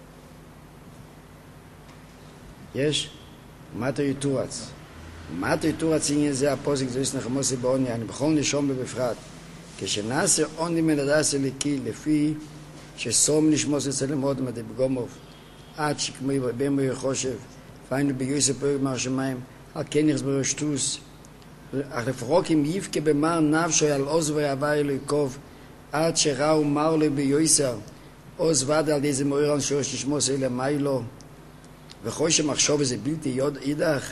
יש? ומעטו יתורץ. ומעטו יתורץ עניין זה הפוסק, זה יש נחמוסי בעוני, אני בכל נשום ובפרט. כשנעשה עוני מן הדס אליקי, לפי שסום נשמוס אצל למוד מדי בגומוב, עד שכמי במו יחושב, והיינו ביוסף פרק מהשמיים, על כן יחזברו שטוס, אך לפחות אם יבכה במר נפשו על עוז ויעבר אליקוב, עד שראו מר לו ביוסר, עוז ועד על איזה מויר על שורש נשמוס אלה מיילו, וכל שמחשוב איזה בלתי אידך,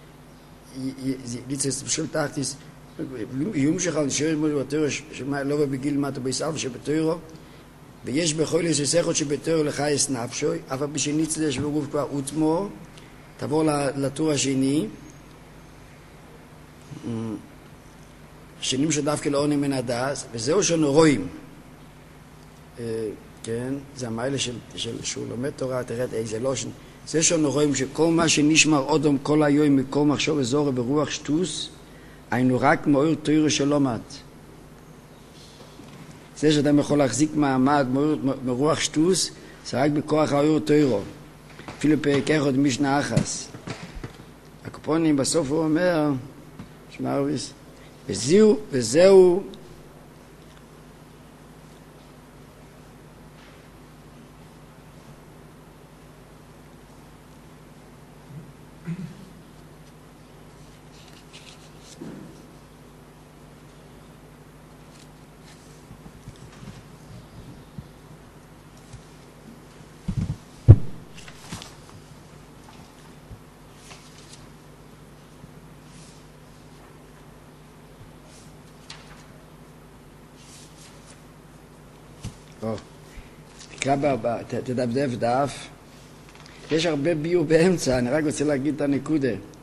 ליצס בשביל תחתיס, יום שלך נשאר מולי בתוירו, שלא בגיל מטו ביסף שבתוירו, ויש בכל איזה סכות שבתוירו לך יש נפשוי, אף על פי שניצל יש בגוף כבר עוצמו, תעבור לטור השני, שנים שדווקא לעוני מן הדס, וזהו שאנו רואים, כן, זה המיילה של שהוא לומד תורה, תראה איזה לושן, זה שאנו רואים שכל מה שנשמר אודום כל היום מכל מחשוב וזורה ברוח שטוס, היינו רק מאור תוירו שלא מת. זה שאדם יכול להחזיק מעמד מרוח שטוס, זה רק בכוח האור תוירו. אפילו פרק אחד משנה אחס. הקופונים בסוף הוא אומר, שמע רביס, וזהו, וזהו, תקרא, תדפדף דף, יש הרבה ביור באמצע, אני רק רוצה להגיד את הנקודה.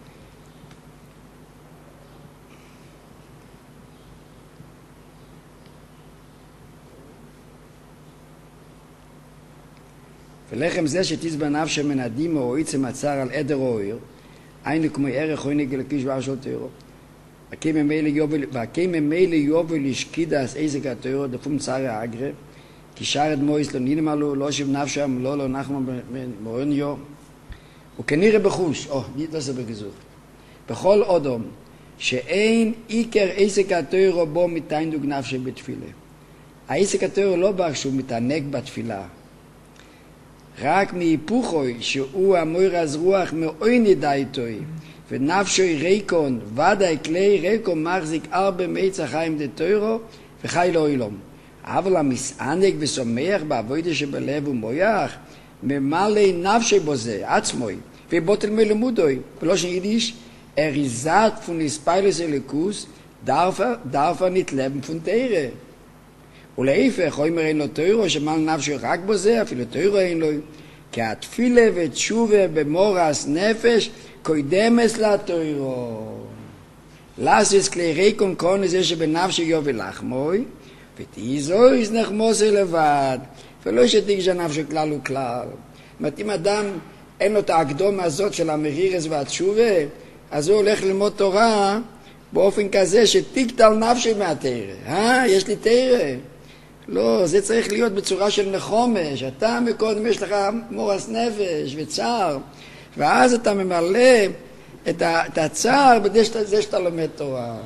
ולחם זה שתזבע נפש מנדים או עצם הצער על עדר אויר, היינו כמו ערך עונג אלוקיש ואשו תוירו. והקים ממילא יובל לשקידס עסק התוירו דפום צער האגרה, כי שרת מויס לא נלמלו, לא שיב נפשם, לא לא נחמו מורניו. וכנראה בחוש, או, לא זה בגזור. בכל אודום, שאין עיקר עסק התוירו בו מתענוג נפשי בתפילה. העסק התוירו לא בא שהוא מתענג בתפילה. רק מהיפוכוי, שהוא המויר אז רוח מאויני דייטוי, ונפשוי ריקון, ודאי כלי ריקון מחזיק ארבע מיצה חיים דתוירו, וחי לא אילום. אבל המסענג וסומח בעבודה שבלב ומויח, ממלא נפשי בו זה, עצמוי, ובוטל מלמודוי, ולא שיידיש, אריזת פוניספיילוס אליקוס, דרפה נתלב מפונטרה. ולהיפך, אומר אין לו תוירו, שמל נפשי רק בו זה, אפילו תוירו אין לו, כי התפילה ותשובה במורס נפש, קוידמס לתוירו. לסיס כלי ריקון קון לזה שבנפשי יובל לחמוי, ותיזו יזנחמוסי לבד, ולא שתיגש הנפשי כלל וכלל. זאת אומרת, אם אדם אין לו את ההקדומה הזאת של המרירס והתשובה, אז הוא הולך ללמוד תורה באופן כזה שתיגת על נפשי מהתרא. אה, יש לי תרא. לא, זה צריך להיות בצורה של נחומש. אתה מקודם יש לך מורס נפש וצער, ואז אתה ממלא את, ה, את הצער בזה שאתה, זה שאתה לומד תורה.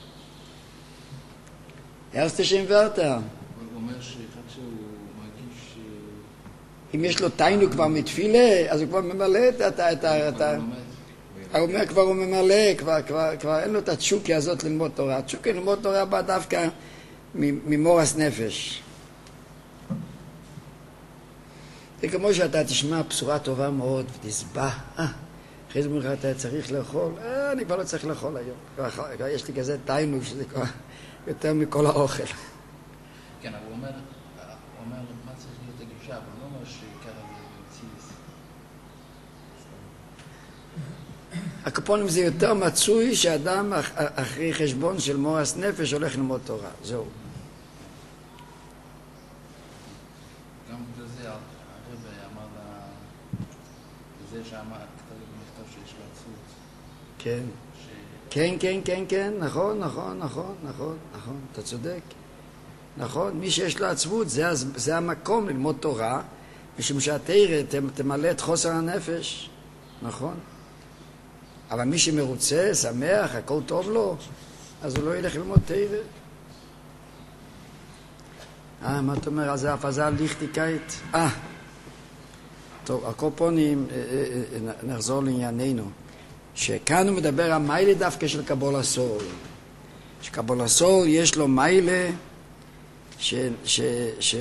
ארסטה שם ורטה. הוא אומר שאחד שהוא מרגיש... אם יש לו תיינו כבר מתפילה, אז הוא כבר ממלא את ה... את ה... את ה... הוא אומר כבר הוא ממלא, כבר, כבר, כבר אין לו את התשוקה הזאת ללמוד תורה. התשוקה ללמוד תורה בא דווקא ממורס נפש. זה כמו שאתה תשמע בשורה טובה מאוד, ותסבע, אה, אחרי זה מולך אתה צריך לאכול, אה, אני כבר לא צריך לאכול היום. כבר, כבר יש לי כזה תיינוג שזה כבר יותר מכל האוכל. כן, אבל הוא אומר, הוא אומר, מה צריך להיות הגישה, אבל הוא לא אומר שעיקר זה ציליס. הקופונים זה יותר מצוי שאדם אחרי חשבון של מורס נפש הולך ללמוד תורה, זהו. גם בזה הרב אמר לה, בזה שאמר, כתב במכתב שיש לו עצות. כן. כן, כן, כן, כן, נכון, נכון, נכון, נכון, נכון, אתה צודק. נכון, מי שיש לו עצבות, זה, זה המקום ללמוד תורה, משום שהתורה תמלא את חוסר הנפש, נכון. אבל מי שמרוצה, שמח, הכל טוב לו, אז הוא לא ילך ללמוד תורה. אה, מה אתה אומר? אז זה הפזה ליכטיקאית. אה, טוב, הקופונים, נחזור לענייננו. שכאן הוא מדבר על מיילה דווקא של קבול הסול. שקבול הסול יש לו מיילה ש... ש... ש...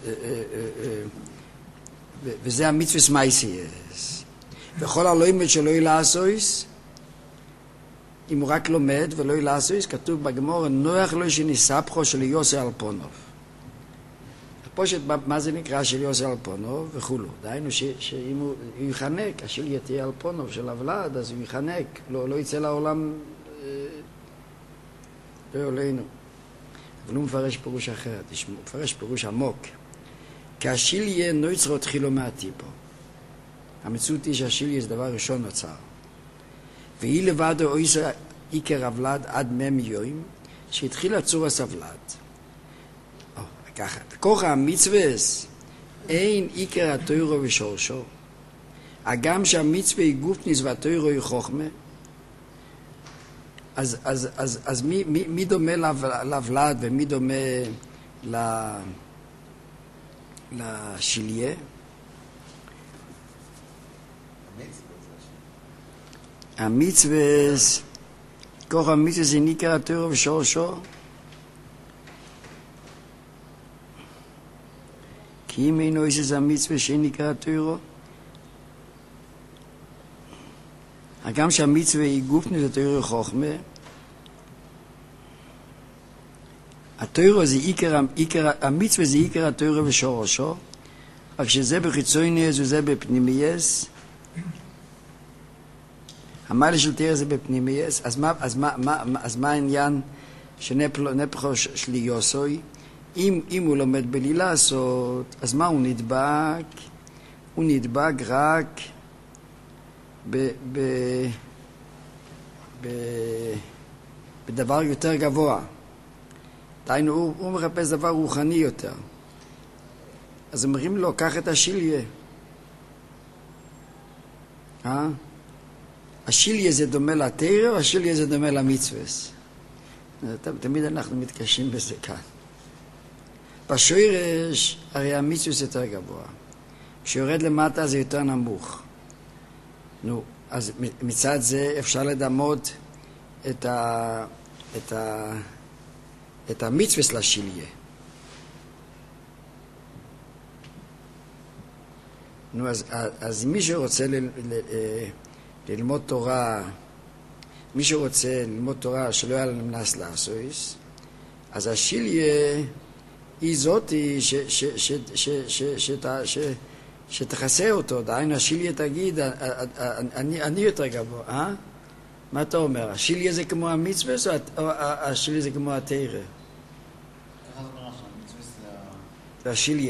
וזה המצווס מייסייס. וכל הלומד שלא ילעשויס, אם הוא רק לומד ולא ילעשויס, כתוב בגמור, נוח לו שניספחו של יוסי אלפונוב. פושט, מה זה נקרא של יוסי אלפונוב וכולו. דהיינו ש, שאם הוא יחנק, השיליה תהיה אלפונוב של הוולד, אז הוא יחנק, לא, לא יצא לעולם, אה, לא יולנו. אבל הוא מפרש פירוש אחר, תשמעו, מפרש פירוש עמוק. כי השיליה לא יצרו התחילו מהטיפו. המציאות היא שהשיליה זה דבר ראשון נוצר. והיא לבד או איסר עיקר הוולד עד מם יוים, שהתחיל לצור הסבלד. ככה, כוח המצווס אין עיקר התוירו ושורשו. הגם שהמצווה היא גופניס והתוירו היא חוכמה, אז, אז, אז, אז מי, מי, מי דומה לבלד ומי דומה לשיליה? המצווס, כוח המצווס אין עיקר התוירו ושורשו, כי אם אינו יש איזה מצווה שאין עיקר התוירו, הגם שהמצווה היא גופני לתוירו חוכמה, התוירו זה עיקר, עיקר, המצווה זה עיקר התוירו ושורשו, רק שזה בחיצוניוס וזה בפנימייס, המעלה של תוירו זה בפנימייס, אז מה, אז מה, מה, אז מה העניין שנפחו שלי יוסוי? אם, אם הוא לומד בלי לעשות, אז מה הוא נדבק? הוא נדבק רק ב, ב, ב, בדבר יותר גבוה. דהיינו, הוא, הוא מחפש דבר רוחני יותר. אז אומרים לו, קח את השיליה. אה? השיליה זה דומה לתורה, או השיליה זה דומה למצווס? תמיד אנחנו מתקשים בזה כאן. בשורש, הרי המצווס יותר גבוה. כשיורד למטה זה יותר נמוך. נו, אז מצד זה אפשר לדמות את ה... את ה... את המצווס לשיליה. נו, אז, אז מי שרוצה ל, ל, ל, ללמוד תורה, מי שרוצה ללמוד תורה שלא היה לנו נס לעשויס, אז השיליה היא זאתי ש, ש, ש, ש, ש, ש, ש, שתחסה אותו. דהיינו, השיליה תגיד, אני, אני יותר גבוה, אה? מה אתה אומר? השיליה זה כמו המצווס, או השיליה זה כמו התורה? איך זה אומר עכשיו? המצווס זה... זה השיליה.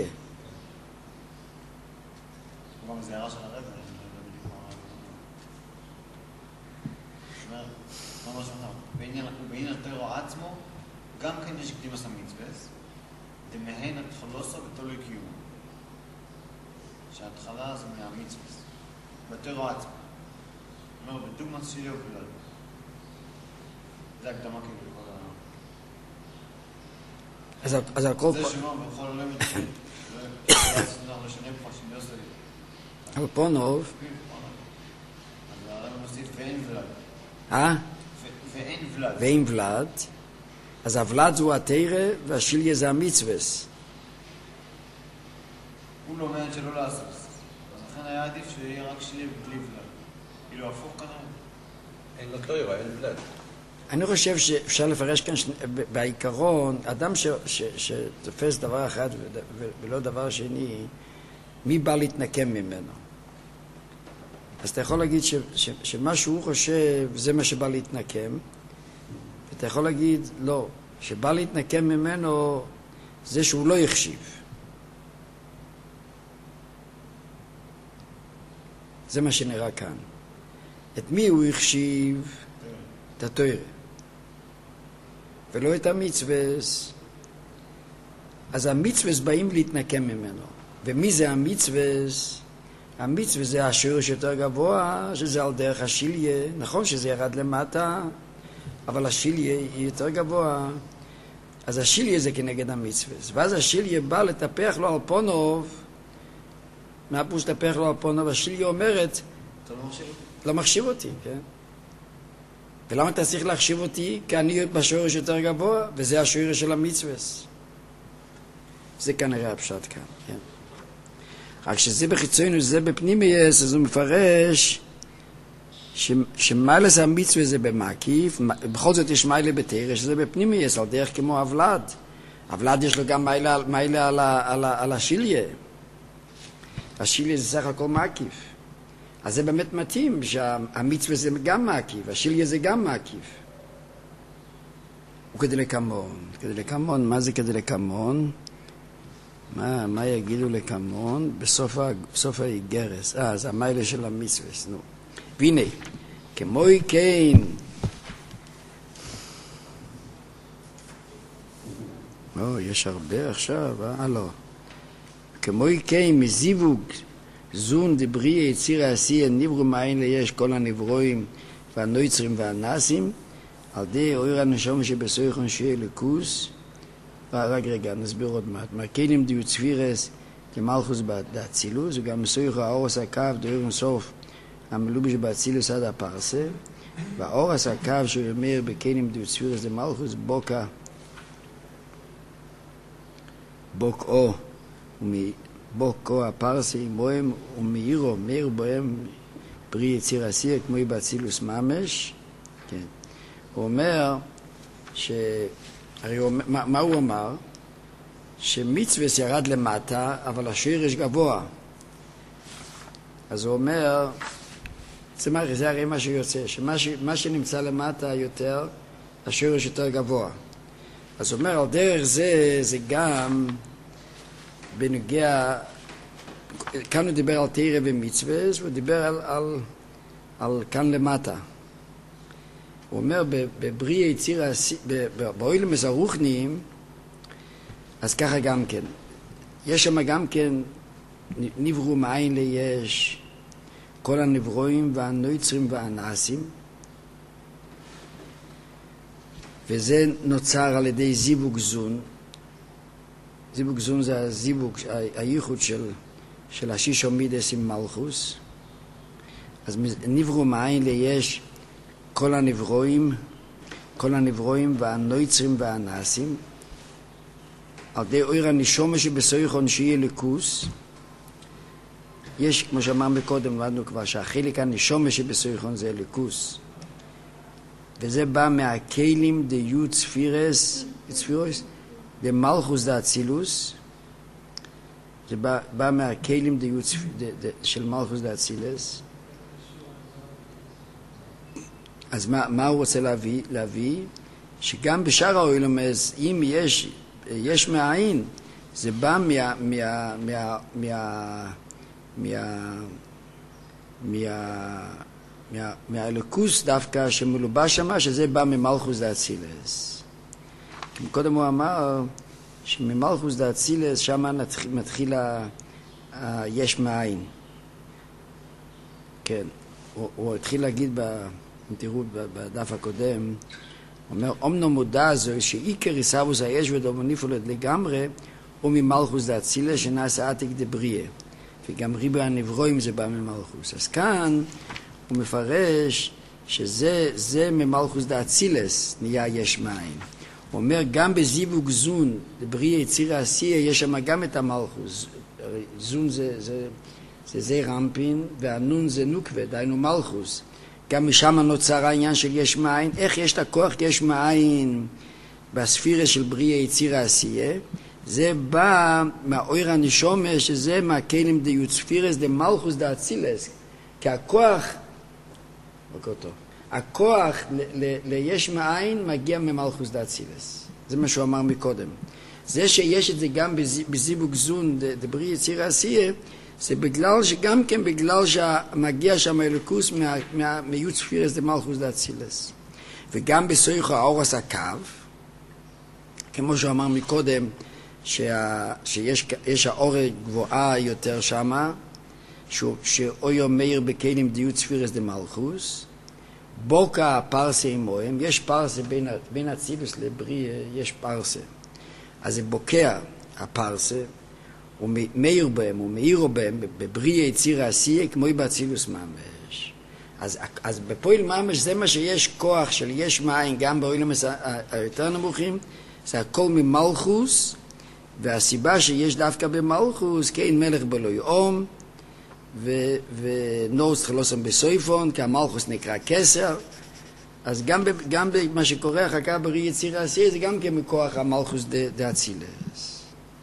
כלומר, זה הערה של הרב, בעניין התורה עצמו, גם כן יש קדימוס המצווס, דמהן התחלוסה ותלוי קיום. שההתחלה זה מהמצווה. בתורה עצמה. אומר, בדוגמת שלי או כלל. זה הקדמה כאילו לכל ה... אז על כל... זה שמוע, בכל עולם את זה. זה לא משנה פרשים יוסי. אבל פונוב... אז העולם מוסיף ואין ולד. אה? ואין ולד. ואין ולד. אז הוולד זו התירה והשיליה זה המצווס. הוא לא מעניין שלא לעשות. אז לכן היה עדיף שיהיה רק שיליה בלי ולד. כאילו הפוך כנראה. אין לו תירה, אין ולד. אני חושב שאפשר לפרש כאן בעיקרון, אדם ש, ש, שתופס דבר אחד ולא דבר שני, מי בא להתנקם ממנו? אז אתה יכול להגיד ש, ש, שמה שהוא חושב זה מה שבא להתנקם, ואתה יכול להגיד לא, שבא להתנקם ממנו זה שהוא לא יחשיב. זה מה שנראה כאן. את מי הוא יחשיב? את התורה. ולא את המצווס. אז המצווס באים להתנקם ממנו. ומי זה המצווס? המצווס זה השורש יותר גבוה, שזה על דרך השיליה. נכון שזה ירד למטה, אבל השיליה היא יותר גבוה. אז השיליה זה כנגד המצווס. ואז השיליה בא לטפח לו על פונוב. מה פירוש לטפח לו על פונוב? השיליה אומרת, אתה לא מחשיב? לא מחשיב אותי, כן? ולמה אתה צריך להחשיב אותי? כי אני בשורש יותר גבוה, וזה השורש של המצווס. זה כנראה הפשט כאן, כן? רק שזה בחיצונו, זה בפנימייס, אז הוא מפרש ש, שמיילס המצווה זה במקיף, בכל זאת יש מיילה בתרא, שזה בפנימייס, על דרך כמו הוולד. הוולד יש לו גם מיילה, מיילה על, על, על השיליה. השיליה זה סך הכל מקיף. אז זה באמת מתאים שהמצווה זה גם מקיף, השיליה זה גם מקיף. וכדלקמון, כדלקמון, מה זה כדלקמון? מה, מה יגידו לקמון? בסוף, בסוף האיגרס. אה, זה המיילה של המצווה, נו. והנה, כמוי כן, לא, יש הרבה עכשיו, אה, לא. כמוי כן, מזיווג, זון דברי יציר העשייה, נברו מאין ליש כל הנברואים והנויצרים והנאסים, על די אויר הנשום שבסויכון שיהיה לקוס, רק רגע, נסביר עוד מעט. מרקלים דיו צפירס כמלכוס באצילוס, וגם מסויכו האורס הקו דויר סוף המלובש באצילוס עד הפרסה, והאורס הקו שאומר בקלים דיו צפירס למלכוס בוקה, בוק או, בוק או הפרסה מוהם ומאירו, מאיר בוהם פרי יציר עשייה כמו באצילוס ממש, כן. הוא אומר ש... הרי הוא, מה, מה הוא אמר? שמצווס ירד למטה, אבל השורש גבוה. אז הוא אומר, זה, מה, זה הרי מה שיוצא, שמה ש, מה שנמצא למטה יותר, השורש יותר גבוה. אז הוא אומר, על דרך זה, זה גם בנוגע, כאן הוא דיבר על תורה ומצווס, הוא דיבר על, על, על כאן למטה. הוא אומר, בבריא יציר, באוילם הזרוחניים, אז ככה גם כן. יש שם גם כן, נברו מאין ליש, כל הנברואים והנויצרים והנאסים, וזה נוצר על ידי זיווג זון. זיווג זון זה הזיווג, הייחוד של, של השישו מידס עם מלכוס. אז נברו מאין ליש, כל הנברואים, כל הנברואים והנויצרים והנאסים, על די אויר הנשום שבסויכון שיהיה לקוס, יש, כמו שאמרנו קודם, למדנו כבר שהחלק הנשום שבסויכון זה לקוס, וזה בא מהכלים די יוד ספירס, ספירס, די מלכוס דה אצילוס, זה בא, בא מהכלים די יוד של מלכוס דה אצילס. אז מה, מה הוא רוצה להביא? להביא שגם בשאר העולם, אם יש, יש מאין, זה בא מה, מה, מה, מה, מה, מה, מה, מהלוקוס דווקא שמלובש שמה, שזה בא ממלכוס דאצילס. קודם הוא אמר שממלכוס דאצילס שם מתחיל היש מאין. כן, הוא, הוא התחיל להגיד, ב, אם תראו בדף הקודם, הוא אומר, אומנו מודע זו שעיקר עיסאוויס היש ודומוניפולד לגמרי, הוא ממלכוס דאצילס שנעשה עתיק דבריה. וגם ריבוי הנברואים זה בא ממלכוס. אז כאן הוא מפרש שזה זה ממלכוס דאצילס נהיה יש מאין. הוא אומר, גם בזיווג זון, דבריה יציר העשייה, יש שם גם את המלכוס. זון זה, זה, זה זה רמפין, והנון זה נוקווה, דיינו מלכוס. גם משם נוצר העניין של יש מאין. איך יש את הכוח יש מאין בספירה של בריה יציר העשייה? זה בא מהאויר הנשומה, שזה מהכלים דיוט ספירס דמלכוס דאצילס. כי הכוח, אותו, הכוח ל- ל- ליש מאין מגיע ממלכוס דאצילס. זה מה שהוא אמר מקודם. זה שיש את זה גם בזיווג זון דבריה יציר העשייה, זה בגלל שגם כן בגלל שמגיע שם אלוקוס מיוט ספירס דמלכוס דאצילס. וגם בסויך האורס הקו, כמו שהוא אמר מקודם, שה, שיש יש האור גבוהה יותר שמה, שאויו מאיר בכלים דיוט ספירס דמלכוס, בוקה פרסה עמוהם, יש פרסה בין, בין אצילוס לבריא, יש פרסה. אז זה בוקע הפרסה, הוא מאיר בהם, הוא מאירו בהם, בבריא יציר העשייה, כמו באצילוס ממש. אז, אז בפועל ממש זה מה שיש כוח של יש מאין, גם באוילם היותר נמוכים, זה הכל ממלכוס, והסיבה שיש דווקא במלכוס, כן מלך בלא יאום, ונורס חלוסם בסויפון, כי המלכוס נקרא כסר, אז גם, גם במה שקורה אחר כך בריא יציר העשייה, זה גם כן מכוח המלכוס דאצילס.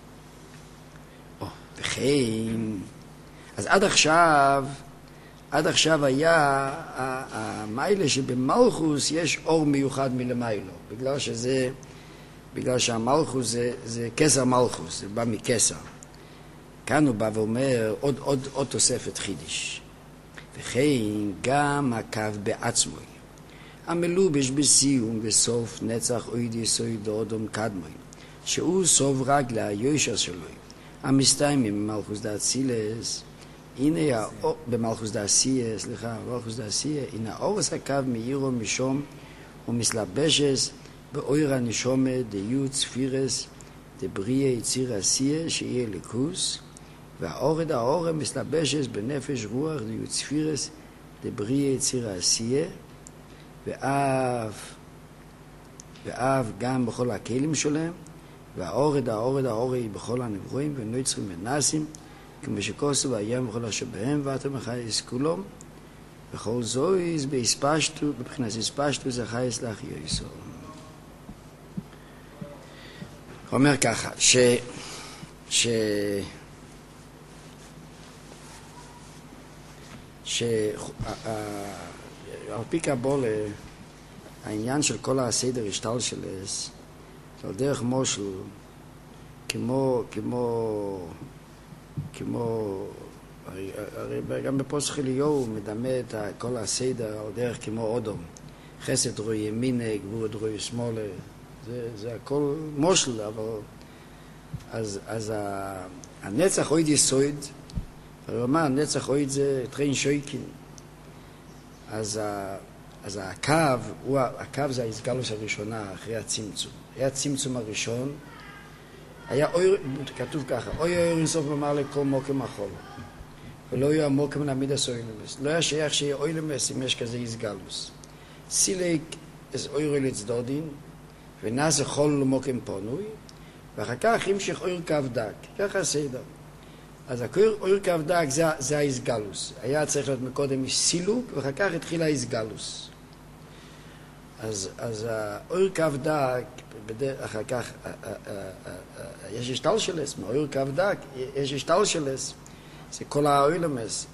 וכן, אז עד עכשיו, עד עכשיו היה המיילה שבמלכוס יש אור מיוחד מלמיילו, בגלל שזה, בגלל שהמלכוס זה, זה כסר מלכוס, זה בא מכסר. כאן הוא בא ואומר עוד, עוד, עוד תוספת חידיש. וכן גם הקו בעצמו, המלובש בסיום וסוף נצח אויד יסויד אודום קדמוי, שהוא סוף רגלה היושר שלו, המסתיימים במלכוס דאצילס, הנה במלכוס דאסיה, סליחה, במלכוס דאסיה, הנה אורס הקו מאירו משום ומסלבשס באויר הנשומה דיוט ספירס דבריה יציר עשייה שיהיה לקוס, והאורד האורה מסלבשס בנפש רוח דיוט ספירס דבריה יציר עשייה, ואף ואף גם בכל הכלים שלהם, והאורד האורד האורה היא בכל הנברואים ונוצרים ונאסים, כמו שכוסו והים בכל אשר בהם, ואתם החייס כולום, וכל זויז בהספשטו, בבחינת הספשטו זה חייס לך יויסו. הוא אומר ככה, ש... ש... ש... על פי קבולה, העניין של כל הסדר השתל של אס, על דרך מושל, כמו, כמו, כמו, הרי, הרי גם בפוסח אליהו הוא מדמה את כל הסדר על דרך כמו אודום, חסד רואי ימינה, גבורת רואי שמאלה, זה, זה הכל מושל, אבל אז, אז הנצח אויד יסויד, הוא אומר, הנצח אויד זה טרין שויקין, אז, אז הקו, הוא, הקו זה ההסגלוס הראשונה אחרי הצמצום. היה הצמצום הראשון, היה אויר, כתוב ככה, אוי אויר אינסוף אמר לכל מוקם החול, ולא יהיה המוקם נעמיד הסוילמס. לא היה שייך שיהיה אוילמס אם יש כזה הסגלוס. סילק אז אויר לצדודין, ונעשה חול למוקם פונוי, ואחר כך המשיך אויר קו דק, ככה הסדר. אז אויר קו דק זה, זה ההסגלוס. היה צריך להיות מקודם סילוק, ואחר כך התחיל ההסגלוס. אז, אז האויר קו דק, אחר כך יש השתל שלס, מאויר קו דק יש השתל שלס, זה כל האוילמס.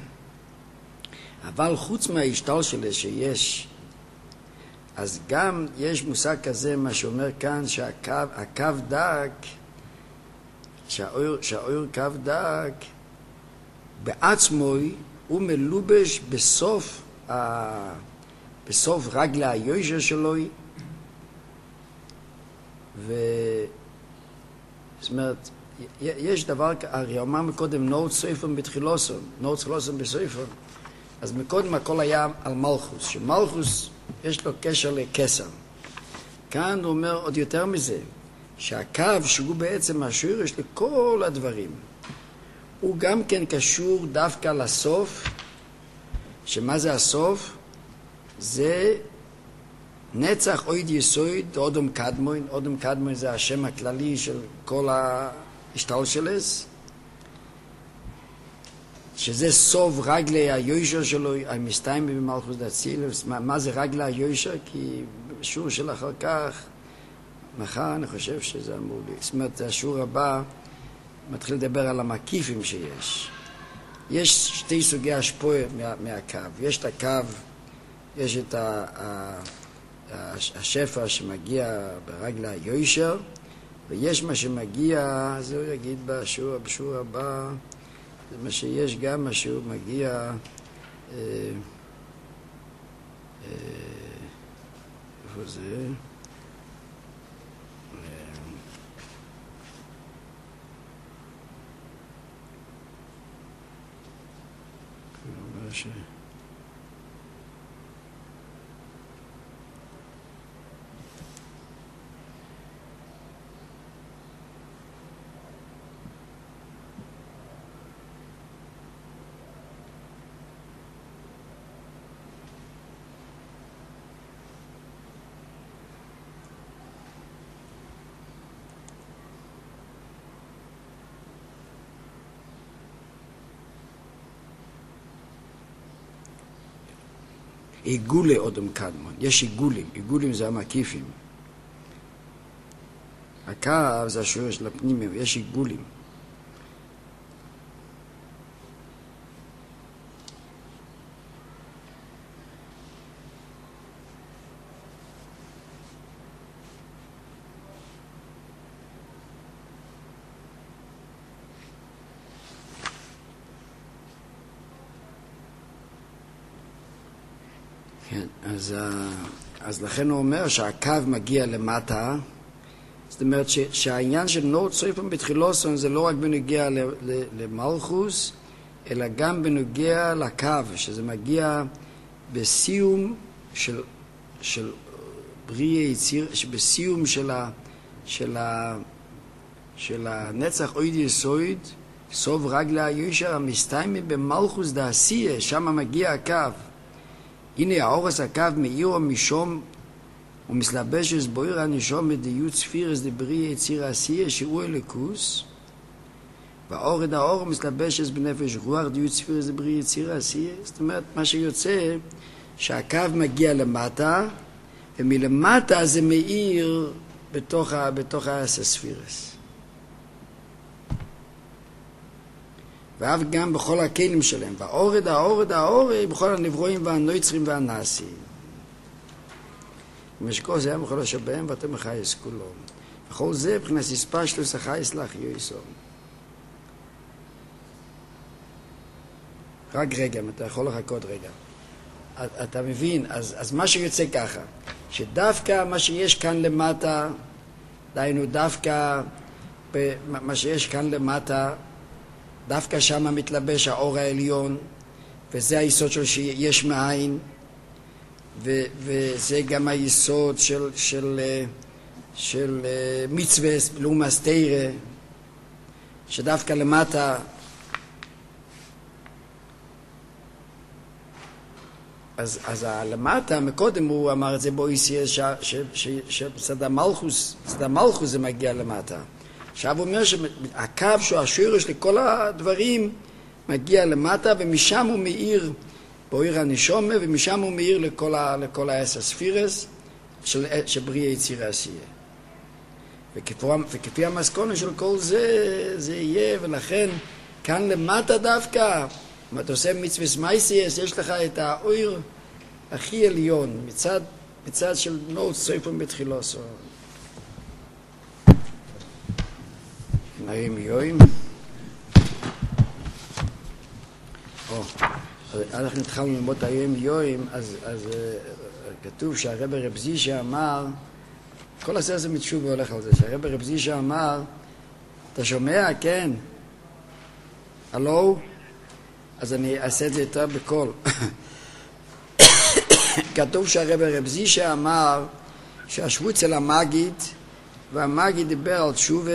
אבל חוץ מההשתל שלס שיש, אז גם יש מושג כזה, מה שאומר כאן, שהקו הקו דק, שהאויר, שהאויר קו דק, בעצמו הוא מלובש בסוף, ה, בסוף רגלה היושר שלו, ו, זאת אומרת, יש דבר, הרי אמר מקודם נאות סויפון בתחילוסון, נאות סחילוסון בסויפון, אז מקודם הכל היה על מלכוס, שמלכוס יש לו קשר לקסם. כאן הוא אומר עוד יותר מזה, שהקו שהוא בעצם השורש לכל הדברים, הוא גם כן קשור דווקא לסוף, שמה זה הסוף? זה נצח אויד יסויד, אודם קדמוין, אודם קדמוין זה השם הכללי של כל ההשתלשלס, שזה סוף רגלי היושר שלו, המסתיים במלכות דאצילוס. מה, מה זה רגלי היושר? כי בשיעור של אחר כך, מחר אני חושב שזה אמור לי. זאת אומרת, השיעור הבא מתחיל לדבר על המקיפים שיש. יש שתי סוגי השפועה מה, מהקו. יש את הקו, יש את ה, ה, השפע שמגיע ברגלי היושר, ויש מה שמגיע, זה הוא יגיד בשיעור, בשיעור הבא, זה מה שיש גם, מה שהוא מגיע, אה, אה, איפה זה? הוא אומר ש... עיגולי אודם קדמון, יש עיגולים, עיגולים זה המקיפים. הקו זה השורש של הפנימי, יש עיגולים. כן, אז, אז לכן הוא אומר שהקו מגיע למטה, זאת אומרת ש, שהעניין של נאות סויפון בתחילוסון זה לא רק בנוגע ל, ל, למלכוס, אלא גם בנוגע לקו, שזה מגיע בסיום של, של בריא יציר, בסיום של, ה, של, ה, של הנצח אויד יסויד, סוף רגלי היושר המסתיימי במלכוס דעשייה, שם מגיע הקו. הנה האורס הקו מאיר ומשום ומסלבש את בויר הנשום בדיות ספירס דבריא יציר עשייה שהוא אליקוס, והאורד האור מסלבש את בנפש רוח דיות ספירס דבריא יציר עשייה. זאת אומרת, מה שיוצא שהקו מגיע למטה, ומלמטה זה מאיר בתוך, בתוך הספירס. ואף גם בכל הכלים שלהם, והאורד, האורד, האורד, בכל הנברואים והנויצרים והנאסים. ומשקו זה היה בכל השבהם, ואתם מחייס כולו. וכל זה, מבחינת הספה שלו, שחייס לך יויסום. רק רגע, אתה יכול לחכות רגע. אתה מבין, אז, אז מה שיוצא ככה, שדווקא מה שיש כאן למטה, דיינו דווקא מה שיש כאן למטה, דווקא שם מתלבש האור העליון, וזה היסוד של שיש מאין, ו, וזה גם היסוד של, של, של מצווה לאומס תירה, שדווקא למטה, אז, אז למטה, מקודם הוא אמר את זה בו איסייס, שצד המלכוס, צד המלכוס זה מגיע למטה. עכשיו הוא אומר שהקו שהוא השורש לכל הדברים מגיע למטה, ומשם הוא מאיר בויר הנשומה, ומשם הוא מאיר לכל, ה, לכל העשר ספירס של, שבריא יציר עשייה. וכפי, וכפי המסקונה של כל זה, זה יהיה, ולכן כאן למטה דווקא, אם אתה עושה מצווה מייסייס, יש לך את האויר הכי עליון, מצד, מצד של נאות סויפון בתחילוסו. נעים יוים. או, אנחנו התחלנו ללמוד היום יוים, אז, אז uh, כתוב שהרבי רב זישא אמר, כל הסרט זה מתשוב והולך על זה, שהרבי רב זישא אמר, אתה שומע? כן. הלו? אז אני אעשה את זה יותר בקול. כתוב שהרב רב זישה אמר שישבו אצל המגיד, והמגיד דיבר על תשובה,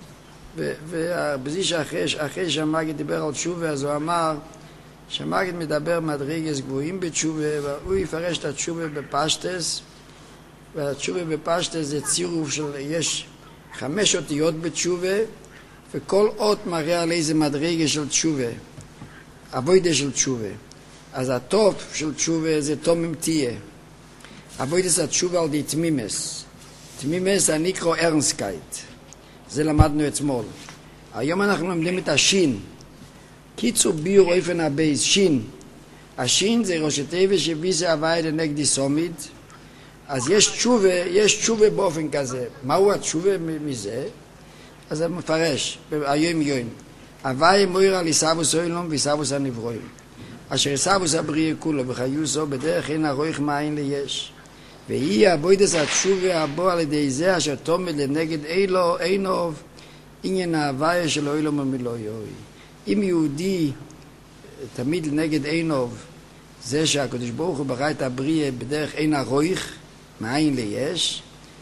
והרב זישה אחרי, אחרי שהמגיד דיבר על תשובה, אז הוא אמר שהמגיד מדבר מדרגות גבוהים בתשובה, והוא יפרש את התשובה בפשטס, והתשובה בפשטס זה צירוף של, יש חמש אותיות בתשובה, וכל אות מראה על איזה מדרגה של תשובה, אבוידה של תשובה. אז הטופ של תשובה זה תומם תהיה. אבוידה זה תשובה על די תמימס. תמימס זה נקרא ארנסקייט. זה למדנו אתמול. היום אנחנו לומדים את השין. קיצור ביור אופן הבייס, שין. השין זה ראשי תיבה שביזה הוויה נגדי סומיד. אז יש תשובה, יש תשובה באופן כזה. מהו התשובה מזה? אז זה מפרש, היום יום. הוויה מוירה ליסבוס אילום ויסבוס הנברואים. אשר יסבוס הבריאה כולו וחיוסו בדרך אין הרוח מאין ליש. והיא הבוידס התשובה הבוא על ידי זה אשר תומד לנגד אילו אינוב עניין ההוויה שלו אילו ממילוי. אם יהודי תמיד לנגד אינוב זה שהקדוש ברוך הוא ברא את הבריאה בדרך אין הרוח מאין ליש,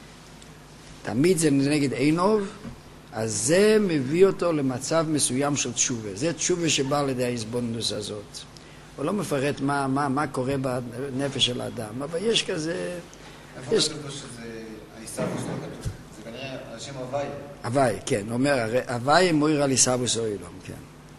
תמיד זה לנגד אינוב, אז זה מביא אותו למצב מסוים של תשובה. זה תשובה שבא על ידי ההסבונדוס הזאת. הוא לא מפרט מה, מה, מה קורה בנפש של האדם, אבל יש כזה... איפה יש... כתוב שזה האיסאבוס לא כתוב? זה כנראה על שם הוואי. הוואי, כן. הוא אומר, הוואי מויר על איסאבוס או אילום, כן.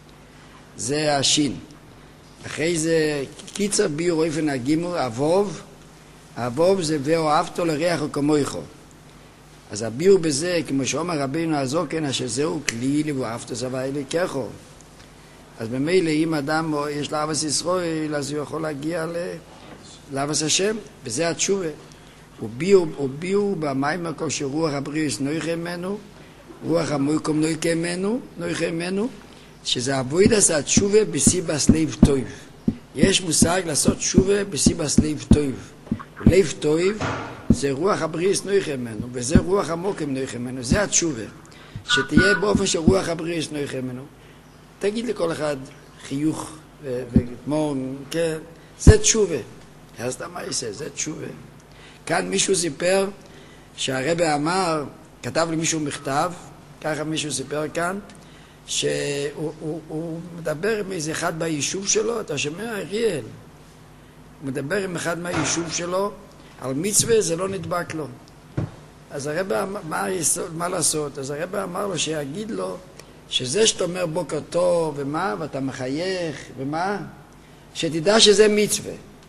זה השין. אחרי זה, קיצר ביור אופן הגימור, אבוב. אבוב זה ואוהבתו לריח וכמויכו. אז הביור בזה, כמו שאומר רבינו הזוקן, אשר זהו כלי ואוהבתו זווי לקחו. אז במילא אם אדם יש לו אבס ישראל, אז הוא יכול להגיע לאבס השם, וזה התשובה. הוא ביור, הוא ביור במים הכל שרוח הבריאס נויכה ממנו, רוח המויקום נויכה ממנו, נויכה ממנו, שזה אבוידס התשובה בסיבס לב טוב. יש מושג לעשות תשובה בסיבס לב טוב. לב טוב זה רוח הבריאס נויכה ממנו, וזה רוח המוקם נויכה ממנו, זה התשובה. שתהיה באופן שרוח הבריאס נויכה ממנו. תגיד לכל אחד חיוך וכמו, כן, זה תשובה. אז אתה מה יעשה? זה תשובה. כאן מישהו סיפר שהרבא אמר, כתב לי מישהו מכתב, ככה מישהו סיפר כאן, שהוא הוא, הוא מדבר עם איזה אחד ביישוב שלו, אתה שומע, אריאל? הוא מדבר עם אחד מהיישוב שלו, על מצווה זה לא נדבק לו. אז הרבא, מה, מה לעשות? אז הרבא אמר לו שיגיד לו, שזה שאתה אומר בוקר טוב ומה, ואתה מחייך ומה, שתדע שזה מצווה.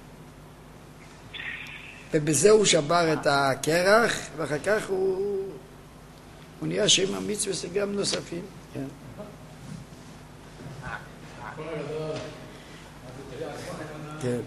ובזה הוא שבר את הקרח, ואחר כך הוא, הוא נהיה שם המצווה זה גם נוספים. כן. כן.